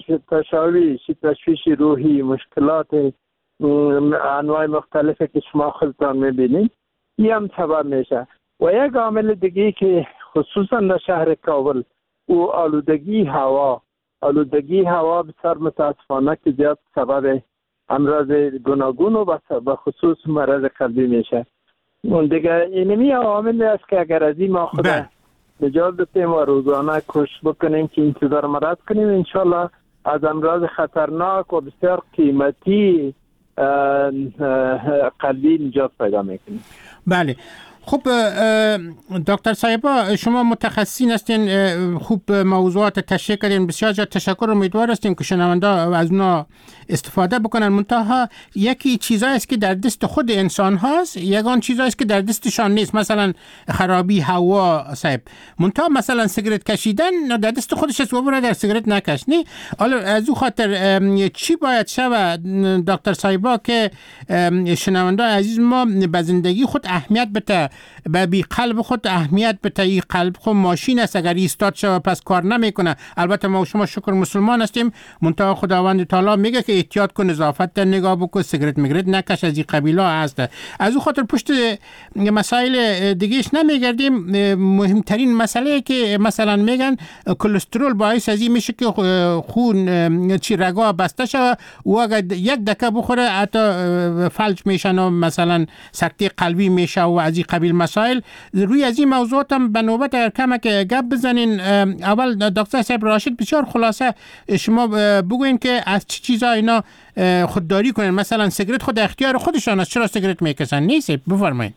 تشویش روحی مشکلات انواع مختلفی که شما خودتان میبینید این هم سبب میشه و یک عامل دیگه که خصوصا در شهر کابل و آلودگی هوا بسیار متاسفانه که زیاد سبب امراض گوناگون و به خصوص مرض قلبی میشه. اون دیگه اینمی عامل است که اگر از این ما خود نجات بتیم و روزانه کوشش بکنیم که این چیزا رو مراعات کنیم انشالله از امراض خطرناک و بسیار قیمتی قلبی نجات پیدا میکنه. بله. خب دکتر صاحبا شما متخصصین هستین، خوب موضوعات تشریح کردین، بسیار زیاد تشکر. امیدوار هستیم که شنونده از اونا استفاده بکنن. منتها یکی چیزایی است که در دست خود انسان هاست، یگان چیزایی است که در دستشان نیست، مثلا خرابی هوا صاحب. منتها مثلا سیگرت کشیدن در دست خودش است و برادر سیگرت نکش نی. حالا از او خاطر چی باید شود دکتر صاحبا که شنونده عزیز ما به زندگی خود اهمیت بده، به بی قلب خود اهمیت بده؟ این قلب خود ماشین است، اگر ایستاد شود پس کار نمیکنه. البته ما شما شکر مسلمان هستیم، منتها خداوند تعالی میگه که احتیاط کن، نظافت در نگاه بکن، سیگرت میگرد نکش، از این قبیلا هست. از او خاطر پشت مسائل دیگهش نمیگردیم. مهمترین مسئله که مثلا میگن کلسترول باعث از این میشه که خون چی رگا بسته شود و اگر یک دکه بخوره حتی فلج میشن و مثلا سکته قلبی میشه و از این قبیل مسائل. روی از این موضوعات هم به نوبت اگر کمک گپ بزنین. اول دکتر صاحب راشد بسیار خلاصه شما بگوین که از چه چیزا اینا خودداری کنن. مثلا سیگرت خود اختیار خودشان است، چرا سیگرت میکشن؟ نیست، بفرمایید.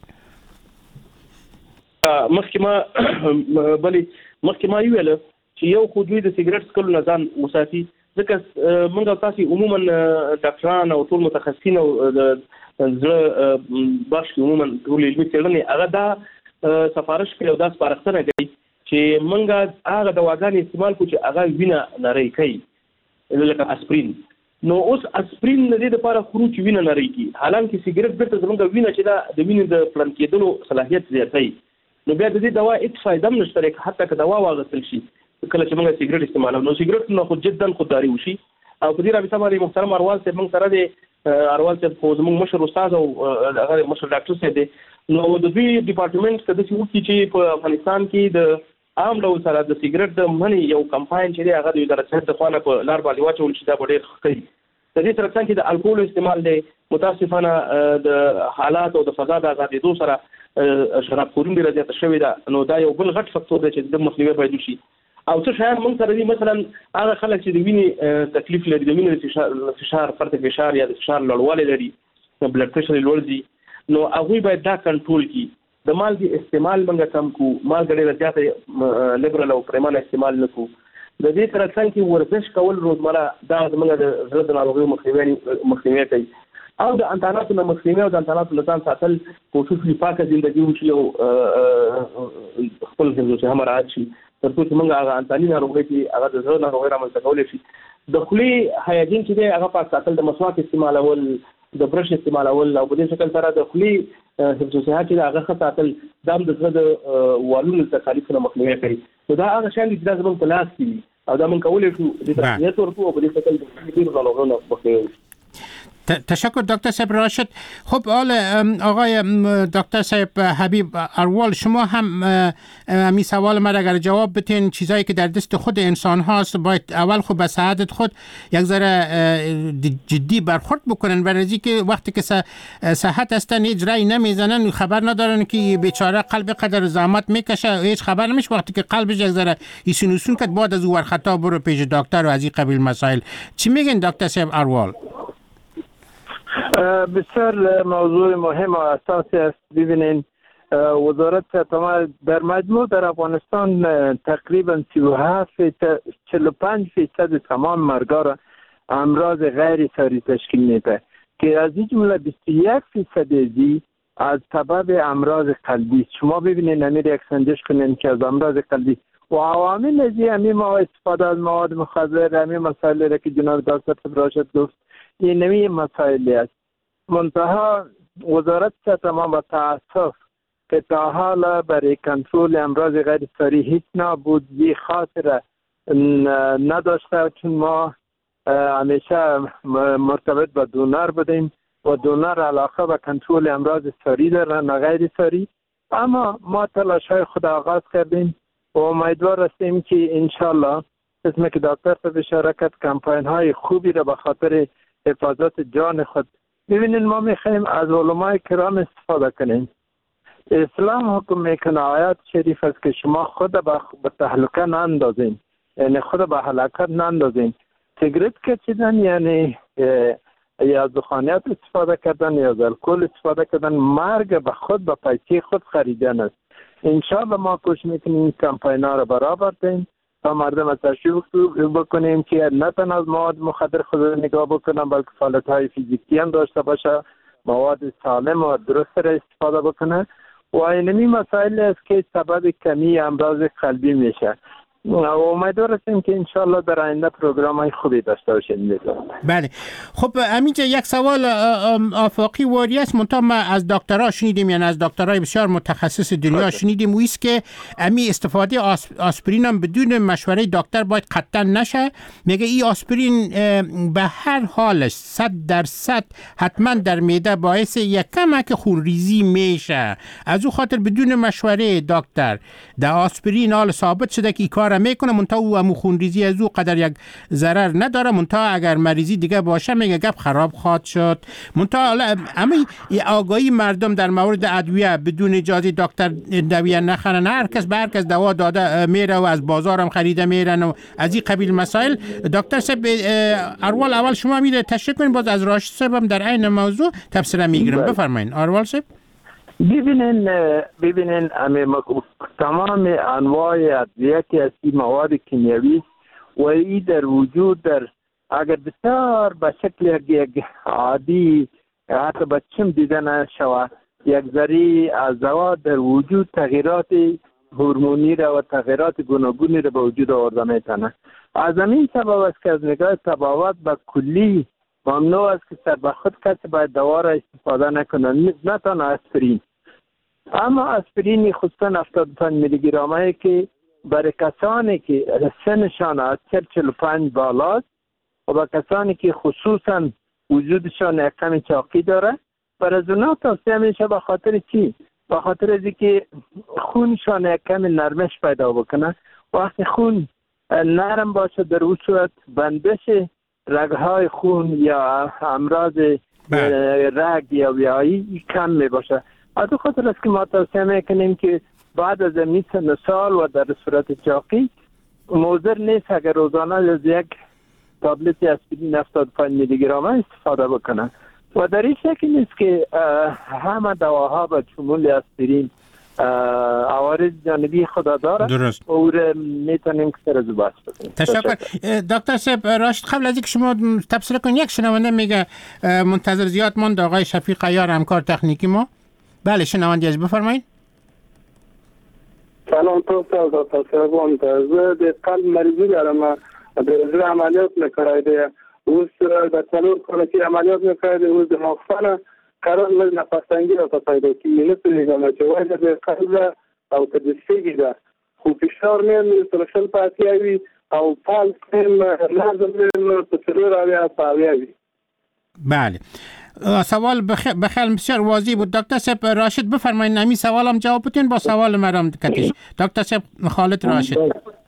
مخکې ما ویل چې یو خو دوی د سیګریټ څکلو نه ځان وساتي، ځکه موږ تاسو عموما ډاکټران او ټول متخصصین او د زړه بخش عموما ټول علمي څېړنې هغه دا سفارش کوي او دا سپارښتنه کوي چې موږ هغه دواګانې استعمال کړو چې هغه وینه نری کوي، لکه اسپرین. نو اوس اسپرین د دې لپاره خورو چې وینه نری کوي، حالانکه سیګریټ بیرته زموږ وینه چې دا د وینې د پلن کېدلو صلاحیت زیاتوي. نو بیا د دې دوا هیڅ فایده هم نشته، حتی که دوا واغستل شي کله چې موږ سیګریټ استعمالوو. نو سیګریټ نه خو جدا خودداري وشي. او په دې رابطه باندې محترم اروال صاحب موږ سره دی، اروال صاحب خو زموږ مشر استاد او هغه مشر ډاکټر صاحب دی. نو د دوی ډپارټمنټ څه داسې وکړي چې په افغانستان کې د عام ډول سره د سیګریټ د منې یو کمپاین چې دی هغه د وزارت صحت د خوا نه په لار باندې واچول شي. دا به ډېر ښه کوي. د دې سره څنګه چې د الکول استعمال دی متاسفانه د حالات او د فضا د آزادېدو سره شراب خورون ډېره زیاته شوې ده. نو دا یو بل غټ فکتور دی چې د مخنیوي باید وشي. او څه شیان موږ سره دي، مثلا هغه خلک چې د وینې تکلیف لري، د وینې فشار فرط فشار یا د فشار لوړوالی لري، بلډ پریشر لوړ دي، نو هغوی باید دا کنټرول کړي. د مالګې استعمال موږ کم کړو، مالګه ډېره زیاته لیبرل او پریمانه استعمال نه کړو. د دې سره څنګه ورزش کول روزمره دا زموږ د زړه د ناروغیو مخنیوی کوي. او د انتاناتو نه مخنیوی او د انتاناتو له ځان ساتل، کوشش وکړي پاکه زندګي وشي او خپل حفظ هم مراعات شي، تر څو چې موږ هغه انتاني ناروغۍ چې هغه د زړه ناروغۍ رامنځته کولی شي. د خولې هایجین چې دی هغه پاک ساتل، د مسواک استعمالول، د برش استعمالول، او په دې شکل سره د خولې حفظ صحت چې دی هغه ښه ساتل، دا هم د زړه د والونو تکالیف نه مخنیوی کوي. نو دا هغه شیان دي چې دا زموږ په لاس کې دي او دا موږ کولی شو دې ته اهمیت ورکړو او په دې شکل د ډېرو ناروغیو نه مخنیوی وشي. تشکر دکتر صاحب راشد. خب حال آقای دکتر صاحب حبیب اروال، شما هم می سوال من اگر جواب بتین، چیزایی که در دست خود انسان هاست باید اول خود به صحت خود یک ذره جدی برخورد بکنن، برای که وقتی که صحت هستن هیچ رای نمیزنن، خبر ندارن که بیچاره قلب قدر زحمت میکشه، هیچ خبر نمیشه وقتی که قلبش یک ذره ایسونوسون کرد بعد از او خطا برو پیش دکتر و از این قبیل مسائل. چی میگن دکتر صاحب اروال؟ بسیار موضوع مهم و اساسی است. ببینین وزارت صحت در مجموع در افغانستان تقریبا 45% تمام مرگا را امراض غیر ساری تشکیل میده که از این جمله 21% از سبب امراض قلبی. شما ببینین امیر یک سنجش کنین که از امراض قلبی و عوامل ازی همین ما استفاده از مواد مخدر، همین مسائل را که جناب دکتر راشد گفت، این نمی مسائلی است. منتها وزارت تمام با تاسف که تا حالا برای کنترل امراض غیر ساری هیچ نابودی خاطر نداشته، چون ما همیشه مرتبط با دونر بودیم و دونر علاقه به کنترل امراض ساری دارن نه غیر ساری. اما ما تلاش های خود آغاز کردیم و امیدوار هستیم که انشالله اسم که دکتر صاحب اشاره کرد کمپاین های خوبی را به خاطر حفاظت جان خود. ببینید ما میخوایم از علمای کرام استفاده کنیم. اسلام حکم میکنه، آیات شریف است که شما خود به تهلکه ناندازین، یعنی خود به هلاکت ناندازین. سیگرت کشیدن یعنی یا از دخانیات استفاده کردن یا از الکل استفاده کردن مرگ به خود به پیسه خود خریدن است. انشاءالله ما کوشش میکنیم این کمپینا را برابر کنیم تا مردم تشویق بکنیم که نه تنها از مواد مخدر خود نگاه بکنن بلکه فعالیت‌های فیزیکی هم داشته باشه، مواد سالم و درست را استفاده بکنه و اینمی مسائل است که سبب کمی امراض قلبی میشه. امیدوار هستیم که انشالله در آینده پروگرام های خوبی داشته باشیم. بله. خب امینجا یک سوال آفاقی واری است، منتها ما از دکترها شنیدیم، یعنی از دکترهای بسیار متخصص دنیا شنیدیم و است که امی استفاده آسپرین هم بدون مشوره دکتر باید قطعا نشه. میگه این آسپرین به هر حالش 100% حتما در معده باعث یک کمک خونریزی میشه، از او خاطر بدون مشوره دکتر در آسپرین حال ثابت شده که این کار میکنه، منتها او خونریزی از او قدر یک ضرر نداره، منتها اگر مریضی دیگه باشه میگه گپ خراب خواهد شد. منتها اما آگاهی مردم در مورد ادویه بدون اجازه دکتر ادویه نخرن، هر کس به هر کس دوا داده میره و از بازار هم خریده میرن و از این قبیل مسائل. دکتر صاحب اول شما میره تشریح کنین، باز از راشد صاحب هم در این موضوع تبصره میگیرم. بفرمایید اول صاحب. ببینین تمام انواع ادویه که از این مواد کیمیایی و این در وجود در اگر بسیار به شکل یک عادی حتی بچم دیده نشود یک ذره از دوا در وجود تغییرات هورمونی را و تغییرات گوناگونی را به وجود آورده میتونه. از همین سبب است که از نگاه تباوت به کلی ممنوع است که سر به خود کسی باید دوا را استفاده نکنه، نه تنها آسپرین. اما آسپرین خصوصا 75 میلی گرمه که برای کسانی که سنشان از 45 بالاست و با کسانی که خصوصا وجودشان یک کمی چاقی داره برای اونا توصیه میشه. به خاطر چی؟ به خاطر از اینکه خونشان یک کمی نرمش پیدا بکنه. وقتی خون نرم باشه در اون صورت بندش رگهای خون یا امراض رگ یا ویایی کم می باشه. از اون خاطر است که ما توصیه میکنیم که بعد از این سال و در صورت چاقی مضر نیست اگر روزانه از یک تابلت آسپرین 75 میلی گرمه استفاده بکنه و در این شکل نیست که همه دواها به شمول آسپرین عوارض جانبی خود داره. درست. او را میتونیم که سر زباش بکنیم. تشکر. دکتر صاحب راشد، قبل از اینکه شما تبصره کنید یک شنونده میگه منتظر زیاد ماند، آقای شفیق عیار همکار تکنیکی ما. بله شنونده از بفرمایید. سلام دکتر صاحب، از قلب مریضی دارم، در عملیات میکرده اوز در تلور کنه که عملیات میکرده اوز دماغفانه قرار از نفس تنگی را پیدا کی نتونیدم که وای در قلب او تدسیگی ده خوب فشار نیم سلوشن پاتیاوی او پالس نیم لازم نیم تسرور آوی پاویاوی. بله سوال بخیل بسیار واضح بود. دکتر صاحب راشد بفرمایید نمی سوالم جواب بدین با سوال مرام کتیش. دکتر صاحب خالد راشد.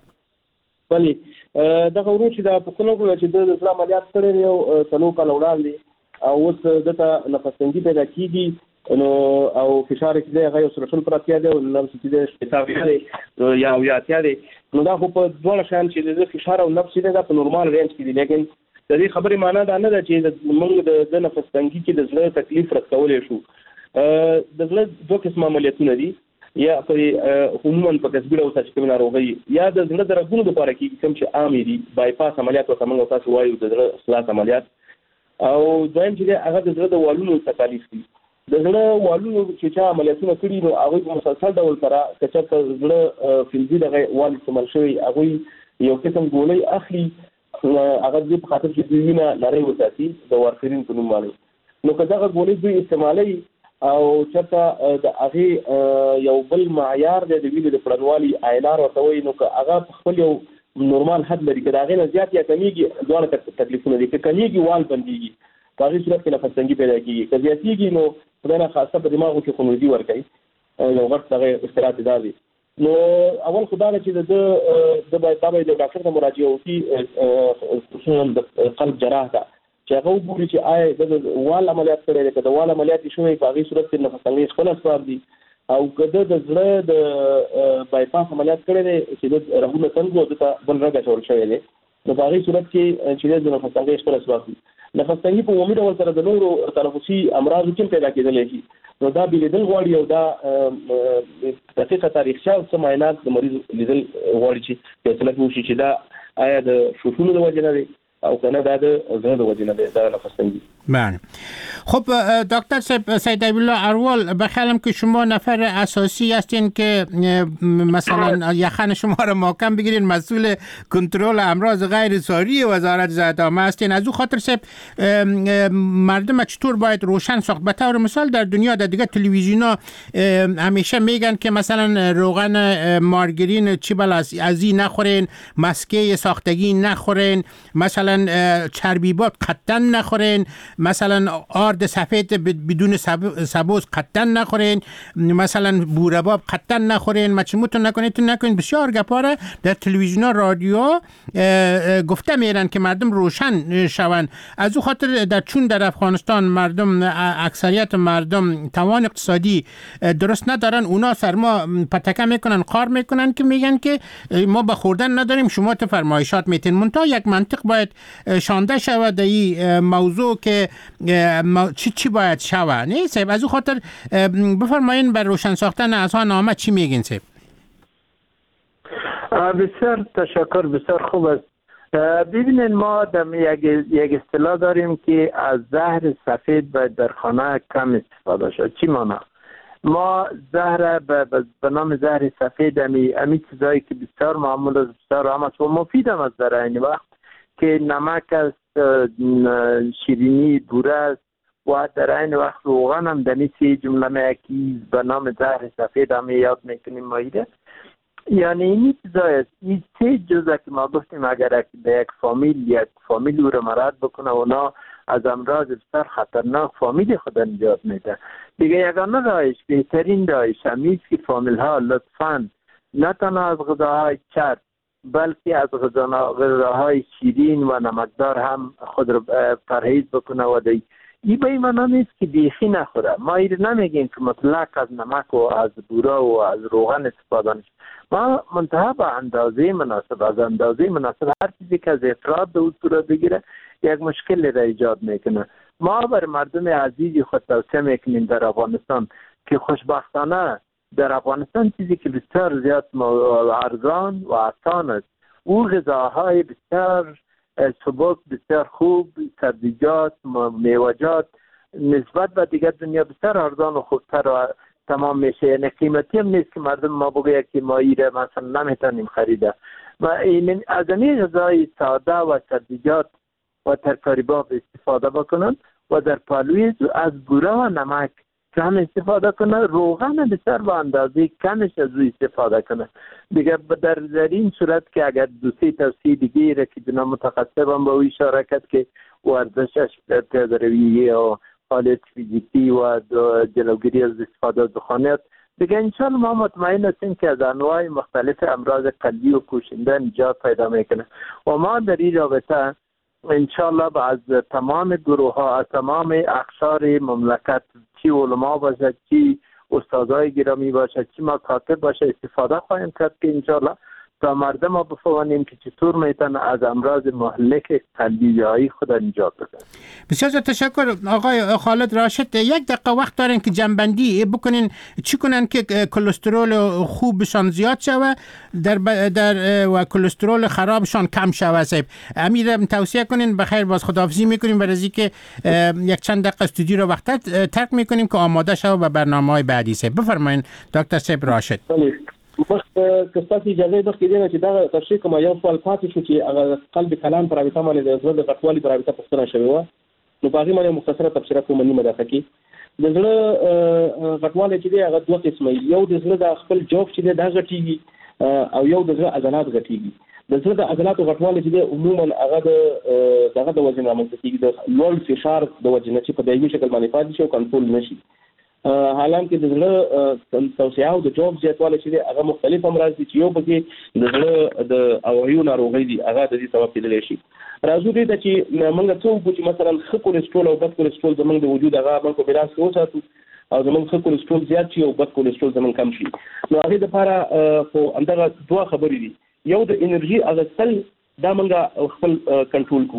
ولی دغه ورو چې د پښتنو په چې د عملیات کړی یو څلور کال وړاندې او اوس دته نفس تنګي پیدا کیږي نو او فشار کې دی هغه سلوشن پراتیا دی او نفس کې دی شپږ دی یا ویاتیا دی نو دا خو په ډول شان چې د فشار او نفس دی دا په نورمال رینج کې دی، لیکن د دې خبرې معنی دا نه ده چې موږ د نفس تنګي کې د زړه تکلیف رسولې شو. د زړه دوه قسم عملیاتونه دي، یا په عموما په کسبي او تشکیل ناروغي یا د زړه د رګونو لپاره کې کوم چې عام دي بایپاس عملیات او څنګه تاسو وایو د زړه اصلاح عملیات، او دویم چې هغه د زړه د والونو تکالیف دي. د زړه والونو چې چا عملیاتونه کړي نو هغه په مسلسل ډول سره کچته زړه فلزي دغه وال استعمال شوی هغه یو قسم ګولۍ اخلي هغه د په خاطر چې وینه لري وساتي د وارفرین په نوم باندې. نو که دغه ګولۍ دوی استعمالي او چرته د هغه یو بل معیار د وینې د پړنوالي عینار ورته وي نو که هغه خپل یو نورمال حد لري که د هغې نه زیات یا کمیږي دواړه تکلیفونه دي. که کمیږي وال بندېږي په هغې صورت کې نفس تنګي پیدا کېږي، که زیاتېږي نو خدای ناخواسته په دماغو کې خونریزي ورکوي یو غټ دغه اختلاط دا دی. نو اول خو دا ده چې د باید د ډاکټر ته مراجعه وکړي خصوصا د قلب جراح ته چې هغه وګوري چې آیا د وال عملیات کړی دی، که د وال عملیات یې شوی په هغې صورت کې نفس تنګي خپل اسباب دي، او که د زړه د بایپاس عملیات کړی دی چې د رګونه تنګ و دته بل رګ اچول شوی دی نو په هغې صورت کې چې د نفس تنګي خپل اسباب دي. نفس تنګي په عمومي ډول سره د نورو تنفسي امراضو کې پیدا کېدلی شي. نو دا بیلیدل غواړي او دا دقیقه تاریخچه او څه معاینات د مریض لیدل غواړي چې فیصله وشي چې دا آیا د شوشونو د وجې نه دی او کنه دا د زړه د وجې نه دی، دا نفس تنګي. بله. خب دکتر سید ایبالله اروال، بخیالم که شما نفر اساسی هستین که مثلا یخن شما را محکم بگیرین، مسئول کنترل امراض غیر ساری وزارت صحت عامه هستین. از او خاطر سب مردم چطور باید روشن ساخت؟ به طور مثال در دنیا در دیگه تلویزیونا همیشه میگن که مثلا روغن مارگرین چی بلا از این نخورین، مسکه ساختگی نخورین، مثلا چربیبات قطعا نخورین، مثلا آرد سفید بدون سبوس قطعا نخورین، مثلا بورباب قطعا نخورین، مچموتون نکنین. بسیار گپاره در تلویزیون رادیو گفته میرن که مردم روشن شون. از او خاطر چون در افغانستان مردم، اکثریت مردم توان اقتصادی درست ندارن، اونا سرما پتکه میکنن، قار میکنن که میگن که ما به خوردن نداریم، شما تو فرمایشات میتین. منتها یک منطق باید شانده شود در این موضوع که چی باید شود. نه صاحب، از او خاطر بفرمایین بر روشن ساختن اذهان چی میگین صاحب؟ بسیار تشکر، بسیار خوب است. ببینید ما یک اصطلاح داریم که از زهر سفید باید در خانه کم استفاده شد. چی معنی؟ ما زهر به نام زهر سفید امی چیزایی که بسیار معمول است، بسیار عام است و مفید هم است در این وقت، که نمک است، شیرینی، بوره است و در این وقت روغن هم دمی سی جمله یکی به نام زهر سفید هم یاد میکنیم مایده. یعنی این چیزایی است، این سه جزء که ما گفتیم اگر به یک فامیل او را مراد بکنه اونا از امراض بسیار خطرناک فامیل خود نجات میده. دیگه یگانه راهش، بهترین راهش همیست که فامیل ها لطفاً نه تنها از غذاهای چرب بلکه از غذاهای شیرین و نمکدار هم خود را پرهیز بکنه و این به این معنی نیست که بیخی نخوره. ما این نمیگیم که مطلق از نمک و از بوره و از روغن استفاده نشه. ما منتها به اندازه مناسب، از اندازه مناسب هر چیزی که از افراط به صورت بگیره یک مشکل را ایجاد میکنه. ما بر مردم عزیزی خود توصیه میکنیم در افغانستان که خوشبختانه در افغانستان چیزی که بسیار زیاد ارزان و آسان است، او غذاهای بسیار سبک، بسیار خوب، سبزیجات، میوه‌جات نسبت به دیگر دنیا بسیار ارزان و خوبتر و تمام میشه. یعنی قیمتی هم نیست که مردم ما بگه که ما ایره مثلا نمیتونیم خریده. و این از این غذای ساده و سبزیجات و ترکاری باب استفاده بکنن و در پالوی از بوره و نمک کم استفاده کنه، روغن بسیار با اندازه کمش از روی استفاده کنه. دیگه در این صورت که اگر دوسری توصیه دیگه را که جناب متخصص هم به او اشاره کرد که ورزشش پیاده‌روی و فعالیت فیزیکی و جلوگیری از استفاده از دخانیات، دیگه انشاءالله ما مطمئن هستیم که از انواع مختلف امراض قلبی و کوشنده نجات پیدا میکنه. و ما در این رابطه انشاءالله از تمام گروه ها، از تمام اقشار مملکت، چی علما باشه، چی استادای گرامی باشه، چی مکاتب باشه، استفاده خواهیم کرد که انشاءالله تا مردم ها بفهمیم که چطور میتونن از امراض مهلک قلبی هایی خود نجات بدن. بسیار تشکر آقای خالد راشد. یک دقیقه وقت دارین که جنبندی بکنین چی کنن که کلسترول خوبشان زیاد شوه و کلسترول خرابشان کم شوه. صاحب امیر توصیه کنین. بخیر، باز خداحافظی میکنیم برای اینکه یک چند دقیقه استودیو رو وقت ترک میکنیم که آماده شوه به برنامه‌های بعدی. صاحب بفرمایید دکتر صاحب راشد. که ستاسو اجازه ده کېدای چې دا تشریح کوم یو سوال پاتې شو چې هغه قلب کلام پر رابطه باندې د زړه د غټوالي پر رابطه پوښتنه شوې و، نو په هغې باندې مختصره تبصره کوم نیمه دقیقه کې. د زړه غټوالی چې دی هغه دوه قسمه، یو د زړه د خپل جوف چې دی دا غټېږي او یو د زړه عضلات غټېږي. د زړه د عضلاتو غټوالی چې دی عموما هغه د وزن رامنځته کېږي د لوړ فشار د وجې نه چې په دایمي شکل باندې پاتې شي او کنټرول نه شي. حالانکه د زړه توسعه او د جوف زیاتوالی چې دی هغه مختلف امراض دي چې یو پکې د زړه د اوعیو ناروغۍ دي، هغه د دې سبب کېدلی شي. راځو دې ته چې موږ څه وکړو چې مثلا ښه کولېسټرول او بد کولېسټرول زموږ د وجود هغه موږ په بیلانس کې وساتو او زموږ ښه کولېسټرول زیات شي او بد کولېسټرول زموږ کم شي. نو هغې دپاره خو همدغه دوه خبرې دي، یو د انرژي اغستل دا موږ خپل کنټرول کړو،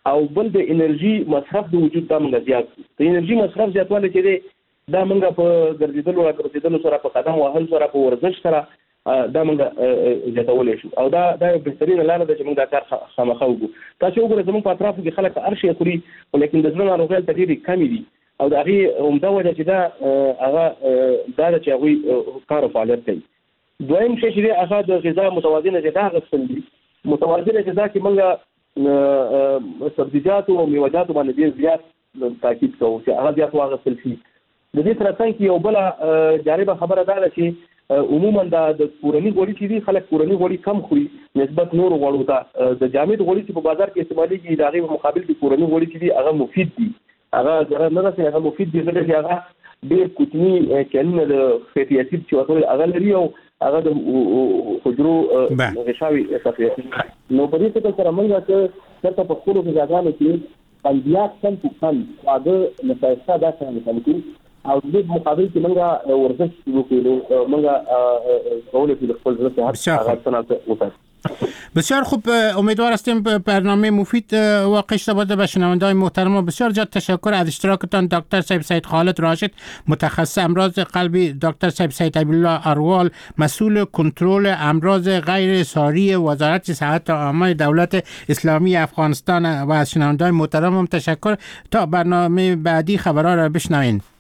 او بل د انرژي مصرف د وجود د موږ زیات د انرژي مصرف زیاتوالی چې دی دا موږ په ګرځېدلو سره په قدم وهل سره په ورزش سره دا موږ زیاتولی شو او دا یو بهترینه لاره ده چې موږ دا کار خامخا وکړو تاسو وګورئ زموږ په اطرافو کې خلک هر شی خوري لیکن د زړه ناروغۍ هلته ډېرې کمې دي او د هغې عمده وجه چې دا هغه دا ده چې هغوی کار او فعالیت کوي. دویم شی چې دی هغه د غذا متوازنه غذا اخیستل دي. متوازنه غذا کې موږ سبزیجاتو او میوهجاتو باندې ډېر زیات تاکید کوو چې هغه زیات واخیستل شي. د دې سره څنګ کې یو بله جالبه خبره دا ده چې عموما د کورني غوړي چې دي خلک کورني غوړي کم خوري نسبت نور غوړو ته. د جامد غوړي چې په بازار کې استعمالېږي د هغې په مقابل کې کورني غوړي چې دي هغه مفید دي، هغه ضرر نه رسوي، هغه مفید دي ځکه چې هغه ډېر کوچني کلونه د فیټي اسید چې ورته هغه لري او هغه د حجرو غشاوي صفحه. نو په دې څه سره موږ چې په خپلو غذاګانو کې قندیات کم په کم خواږه نشایسته دا څنګه کوي او د مقابل کې موږ ورزش وکړو موږ کولای شو خپل ځل هغه څنګه وکړو. بسیار خوب، امیدوار هستیم برنامه مفید واقع شده باشه. به شنونده‌های محترم بسیار زیاد تشکر از اشتراکتان. دکتر صاحب سید خالد راشد، متخصص امراض قلبی، دکتر صاحب سید عبدالله اروال، مسئول کنترل امراض غیر ساری وزارت صحت عامه دولت اسلامی افغانستان و از شنونده‌های محترم تشکر. تا برنامه بعدی خبرها را بشنوین.